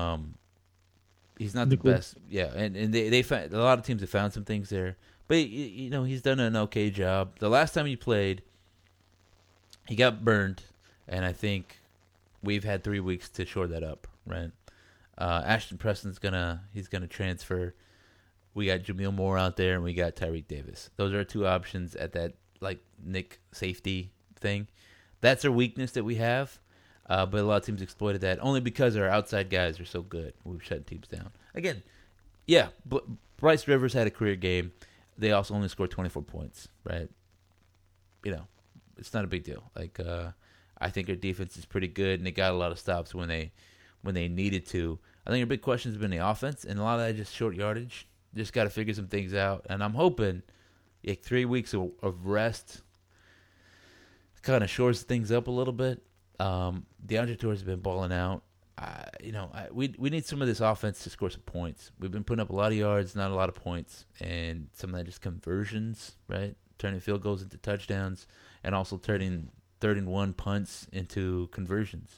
the best. Yeah, and they found, a lot of teams have found some things there. But, he's done an okay job. The last time he played, he got burned, and I think we've had 3 weeks to shore that up, right? Ashton Preston's he's gonna transfer. We got Jameel Moore out there, and we got Tyreek Davis. Those are our two options at that, Nick safety thing. That's our weakness that we have, but a lot of teams exploited that only because our outside guys are so good. We've shut teams down. Again, yeah, Bryce Rivers had a career game. They also only scored 24 points, right? It's not a big deal. I think their defense is pretty good, and they got a lot of stops when they needed to. I think their big question has been the offense, and a lot of that is just short yardage. Just got to figure some things out, and I'm hoping 3 weeks of rest kind of shores things up a little bit. DeAndre Torres has been balling out. We need some of this offense to score some points. We've been putting up a lot of yards, not a lot of points, and some of that just conversions, right? Turning field goals into touchdowns, and also turning 3rd-and-1 punts into conversions.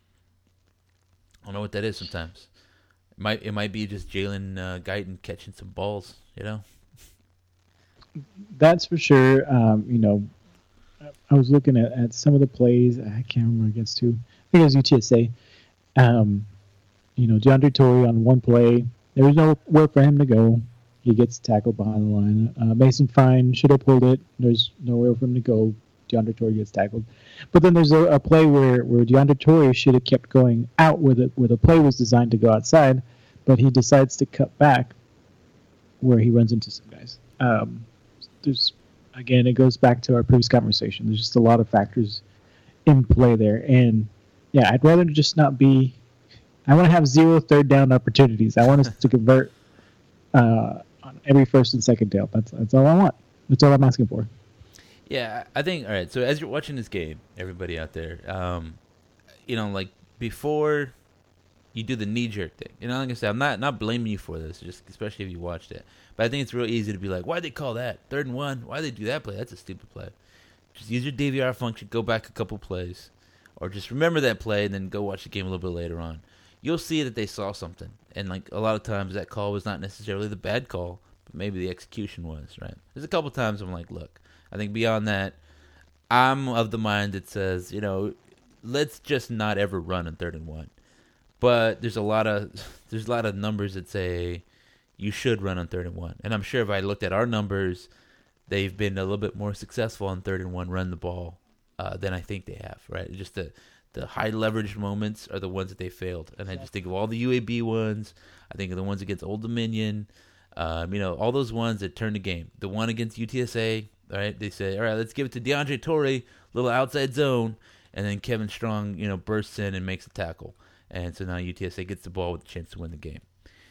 I don't know what that is sometimes. It might be just Jalen Guyton catching some balls, That's for sure. I was looking at some of the plays. I can't remember against who. I think it was UTSA. DeAndre Torrey on one play, there was nowhere for him to go. He gets tackled behind the line. Mason Fine should have pulled it. There's nowhere for him to go. DeAndre Torrey gets tackled. But then there's a play where DeAndre Torrey should have kept going out where the play was designed to go outside, but he decides to cut back where he runs into some guys. Again, it goes back to our previous conversation. There's just a lot of factors in play there. And, yeah, I'd rather just not be – I want to have 0 third down opportunities. I want us to convert on every first and second down. That's all I want. That's all I'm asking for. Yeah, I think – all right, so as you're watching this game, everybody out there, before you do the knee-jerk thing. Like I said, I'm not blaming you for this, just especially if you watched it. But I think it's real easy to be like, why'd they call that? 3rd-and-1? Why'd they do that play? That's a stupid play. Just use your DVR function, go back a couple plays, or just remember that play and then go watch the game a little bit later on. You'll see that they saw something. And a lot of times that call was not necessarily the bad call, but maybe the execution was, right? There's a couple times I'm like, look, I think beyond that, I'm of the mind that says, let's just not ever run on 3rd-and-1. But there's a lot of numbers that say you should run on 3rd-and-1. And I'm sure if I looked at our numbers, they've been a little bit more successful on 3rd-and-1, run the ball, than I think they have, right? Just the high leverage moments are the ones that they failed. And I just think of all the UAB ones. I think of the ones against Old Dominion, all those ones that turned the game. The one against UTSA, all right, they say, all right, let's give it to DeAndre Torrey, little outside zone, and then Kevin Strong, bursts in and makes a tackle. And so now UTSA gets the ball with a chance to win the game.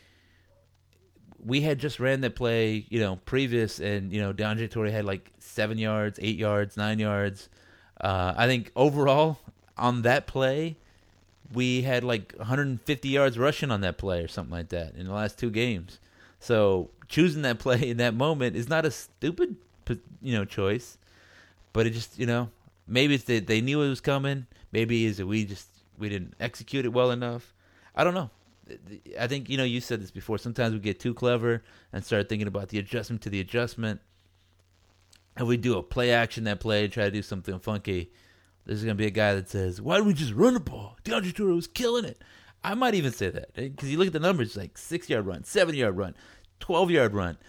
We had just ran that play, previous, and, DeAndre Torrey had 7 yards, 8 yards, 9 yards. I think overall on that play, we had 150 yards rushing on that play or something like that in the last 2 games. So choosing that play in that moment is not a stupid, choice. But it just, maybe it's that they knew it was coming. Maybe is that we didn't execute it well enough. I don't know. I think, you said this before. Sometimes we get too clever and start thinking about the adjustment to the adjustment. If we do a play action that play and try to do something funky, there's going to be a guy that says, why did we just run the ball? DeAndre Torrey was killing it. I might even say that. Because you look at the numbers, 6-yard run, 7-yard run, 12-yard run.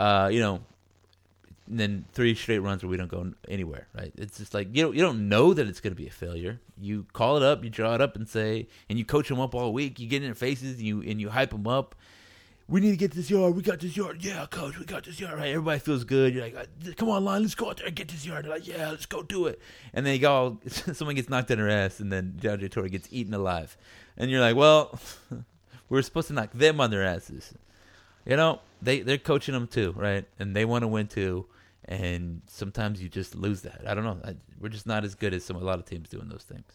And then 3 straight runs where we don't go anywhere, right? It's just you don't know that it's going to be a failure. You call it up, you draw it up, and you coach them up all week. You get in their faces, and you hype them up. We need to get this yard. We got this yard. Yeah, coach, we got this yard. Right? Everybody feels good. You're like, come on, line, let's go out there and get this yard. They're like, yeah, let's go do it. And then someone gets knocked on their ass, and then DeAndre Torrey gets eaten alive. And you're like, well, we're supposed to knock them on their asses. They're coaching them too, right? And they want to win too. And sometimes you just lose that. I don't know. We're just not as good as a lot of teams doing those things.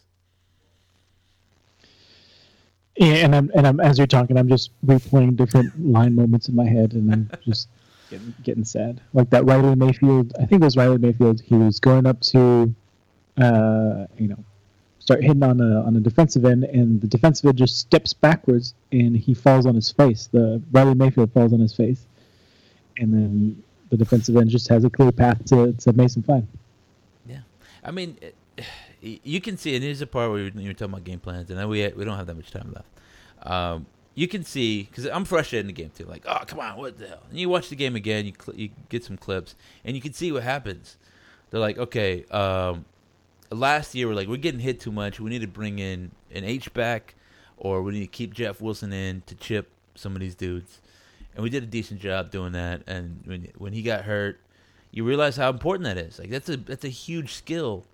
Yeah, and I'm as you're talking, I'm just replaying different line moments in my head, and I'm just getting sad. Like that Riley Mayfield. I think it was Riley Mayfield. He was going up to, start hitting on a defensive end, and the defensive end just steps backwards, and he falls on his face. The Riley Mayfield falls on his face, and then the defensive end just has a clear path to Mason Fine. Yeah. I mean, you can see, and here's a part where you're talking about game plans, and we don't have that much time left. You can see, because I'm frustrated in the game too, oh, come on, what the hell? And you watch the game again, you get some clips, and you can see what happens. They're like, okay, last year we're getting hit too much. We need to bring in an H-back, or we need to keep Jeff Wilson in to chip some of these dudes. And we did a decent job doing that. And when he got hurt, you realize how important that is. That's a huge skill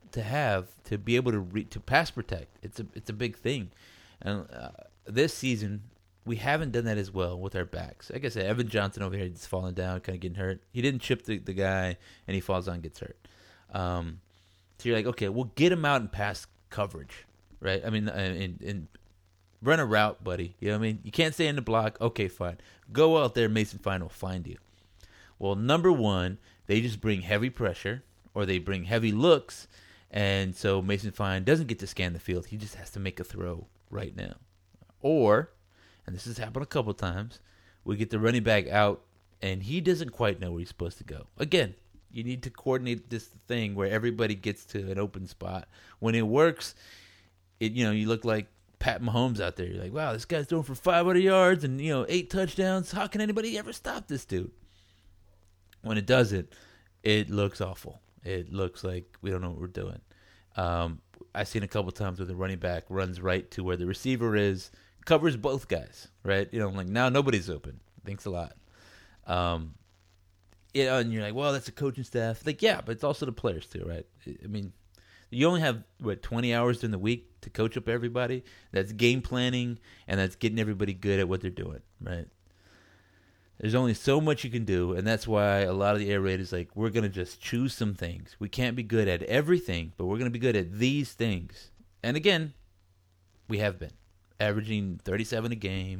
to have to be able to pass protect. It's a big thing, and this season we haven't done that as well with our backs. Like I said, Evan Johnson over here is falling down, kind of getting hurt. He didn't chip the guy, and he falls down and gets hurt. So you're like, okay, we'll get him out in pass coverage, right? I mean, in run a route, buddy. You know what I mean? You can't stay in the block. Okay, fine. Go out there, Mason Fine will find you. Well, number one, they just bring heavy pressure, or they bring heavy looks, and so Mason Fine doesn't get to scan the field. He just has to make a throw right now. Or, and this has happened a couple times, we get the running back out, and he doesn't quite know where he's supposed to go. Again, you need to coordinate this thing where everybody gets to an open spot. When it works, you look like Pat Mahomes out there. You're like, wow, this guy's throwing for 500 yards and 8 touchdowns. How can anybody ever stop this dude? When it doesn't, it looks awful. It looks like we don't know what we're doing. I've seen a couple times where the running back runs right to where the receiver is, covers both guys, right? Like now nobody's open. Thanks a lot. And you're like, well, that's the coaching staff. Like, yeah, but it's also the players too, right? I mean, you only have 20 hours during the week to coach up everybody. That's game planning, and that's getting everybody good at what they're doing, right? There's only so much you can do, and that's why a lot of the air raid is like, we're going to just choose some things. We can't be good at everything, but we're going to be good at these things. And again, we have been averaging 37 a game.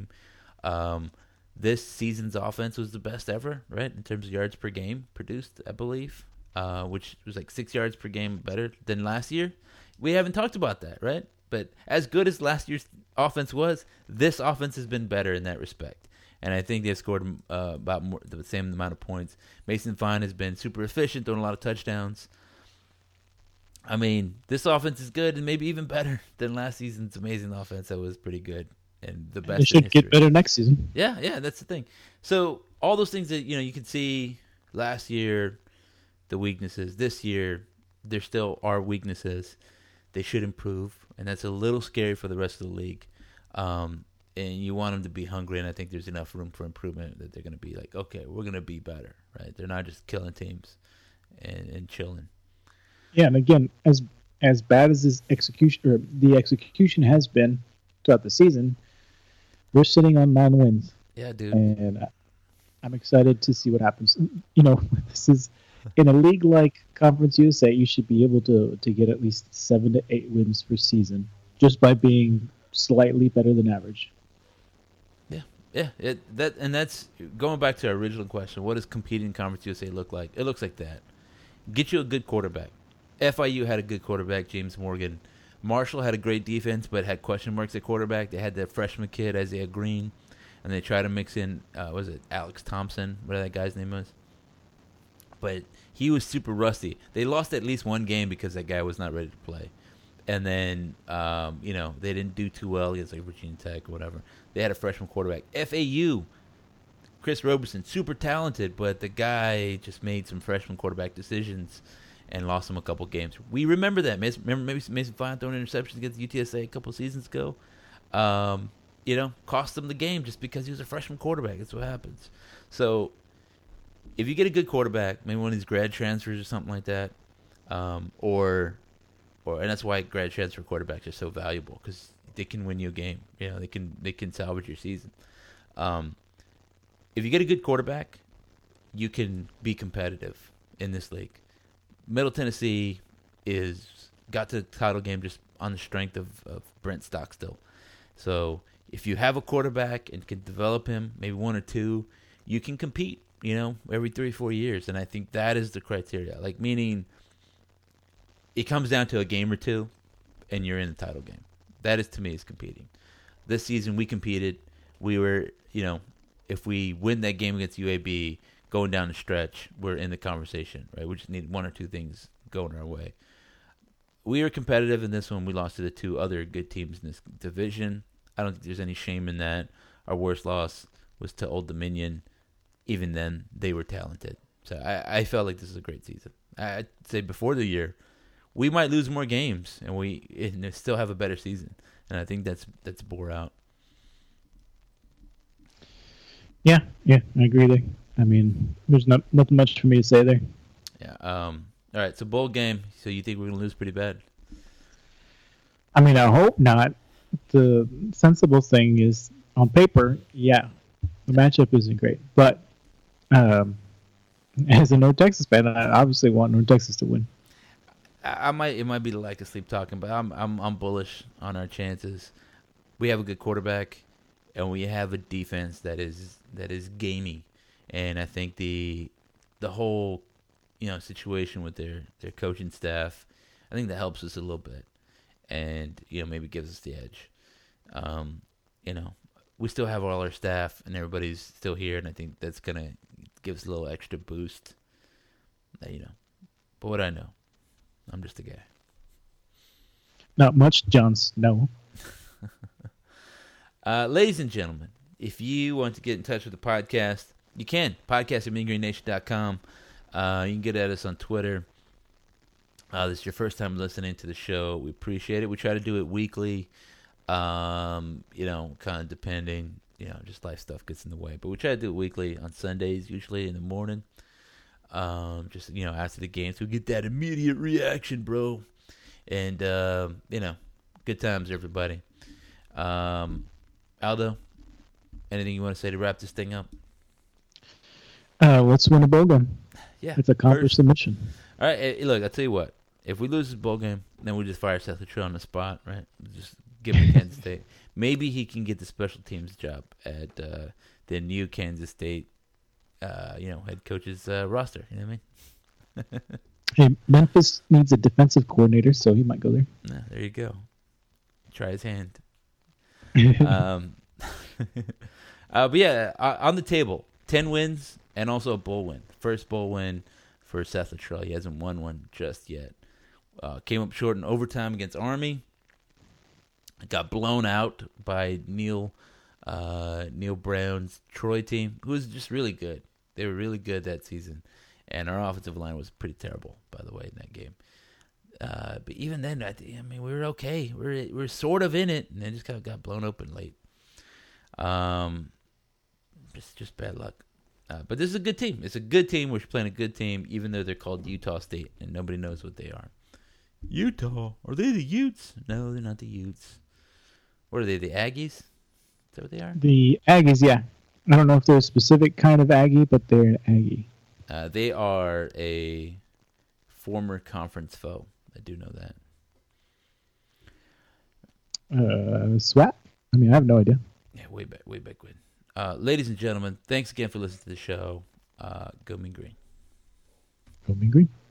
This season's offense was the best ever, right, in terms of yards per game produced, I believe, which was like 6 yards per game better than last year. We haven't talked about that, right? But as good as last year's offense was, this offense has been better in that respect. And I think they've scored about the same amount of points. Mason Fine has been super efficient, throwing a lot of touchdowns. I mean, this offense is good and maybe even better than last season's amazing offense that was pretty good and the best. It should get better next season. Yeah, that's the thing. So all those things that you can see last year, the weaknesses. This year, there still are weaknesses. They should improve, and that's a little scary for the rest of the league. And you want them to be hungry, and I think there's enough room for improvement that they're going to be like, okay, we're going to be better, right? They're not just killing teams and chilling. Yeah, and again, as bad as this execution or the execution has been throughout the season, we're sitting on 9 wins. Yeah, dude. And I'm excited to see what happens. This is in a league like Conference USA, you should be able to get at least 7 to 8 wins per season just by being slightly better than average. Yeah, that's going back to our original question. What does competing in Conference USA look like? It looks like that. Get you a good quarterback. FIU had a good quarterback, James Morgan. Marshall had a great defense, but had question marks at quarterback. They had that freshman kid, Isaiah Green, and they tried to mix in, was it Alex Thompson, whatever that guy's name was? But he was super rusty. They lost at least one game because that guy was not ready to play. And then, they didn't do too well against like Virginia Tech or whatever. They had a freshman quarterback. FAU, Chris Roberson, super talented, but the guy just made some freshman quarterback decisions and lost him a couple games. We remember that. Remember maybe Mason Fine throwing interceptions against UTSA a couple seasons ago? Cost them the game just because he was a freshman quarterback. That's what happens. So if you get a good quarterback, maybe one of these grad transfers or something like that, and that's why grad transfer quarterbacks are so valuable, because they can win you a game. They can salvage your season. If you get a good quarterback, you can be competitive in this league. Middle Tennessee got to the title game just on the strength of Brent Stockstill. So if you have a quarterback and can develop him, maybe 1 or 2, you can compete, every 3 or 4 years. And I think that is the criteria. Like, meaning it comes down to a game or 2 and you're in the title game. That is, to me, is competing. This season we competed. We were, if we win that game against UAB, going down the stretch, we're in the conversation, right? We just need 1 or 2 things going our way. We were competitive in this one. We lost to the 2 other good teams in this division. I don't think there's any shame in that. Our worst loss was to Old Dominion. Even then, they were talented. So I felt like this is a great season. I'd say before the year, we might lose more games and still have a better season. And I think that's bore out. Yeah, I agree there. I mean, there's nothing much for me to say there. Yeah. All All right, so bowl game. So you think we're gonna lose pretty bad? I mean, I hope not. The sensible thing is, on paper, yeah, the matchup isn't great. But as a North Texas fan, I obviously want North Texas to win. It might be the lack of sleep talking, but I'm bullish on our chances. We have a good quarterback, and we have a defense that is gamey, and I think the whole situation with their coaching staff, I think that helps us a little bit, and maybe gives us the edge. We still have all our staff, and everybody's still here, and I think that's gonna give us a little extra boost. But what I know, I'm just a guy. Not much, Jon Snow. Ladies and gentlemen, if you want to get in touch with the podcast, you can. Podcast@meangreennation.com. You can get at us on Twitter. This is your first time listening to the show. We appreciate it. We try to do it weekly. Kind of depending, just life stuff gets in the way. But we try to do it weekly on Sundays, usually in the morning. Just, after the game. So we get that immediate reaction, bro. And, good times, everybody. Aldo, anything you want to say to wrap this thing up? Let's win a bowl game. Yeah. Let's accomplish the mission. All right, look, I'll tell you what. If we lose this bowl game, then we just fire Seth Littrell on the spot, right? Just give him Kansas State. Maybe he can get the special teams job at the new Kansas State, head coach's roster. You know what I mean? Hey, Memphis needs a defensive coordinator, so he might go there. There you go. Try his hand. But yeah, on the table, 10 wins and also a bowl win. First bowl win for Seth Littrell. He hasn't won one just yet. Came up short in overtime against Army. Got blown out by Neil Brown's Troy team, who was just really good. They were really good that season. And our offensive line was pretty terrible, by the way, in that game. But even then, we were okay. We were sort of in it, and then just kind of got blown open late. Just bad luck. But this is a good team. It's a good team. We're playing a good team, even though they're called Utah State, and nobody knows what they are. Utah? Are they the Utes? No, they're not the Utes. What are they, the Aggies? Is that what they are? The Aggies, yeah. I don't know if they're a specific kind of Aggie, but they're an Aggie. They are a former conference foe. I do know that. SWAT? I have no idea. Yeah, way back when. Ladies and gentlemen, thanks again for listening to the show. Go Mean Green. Go Mean Green.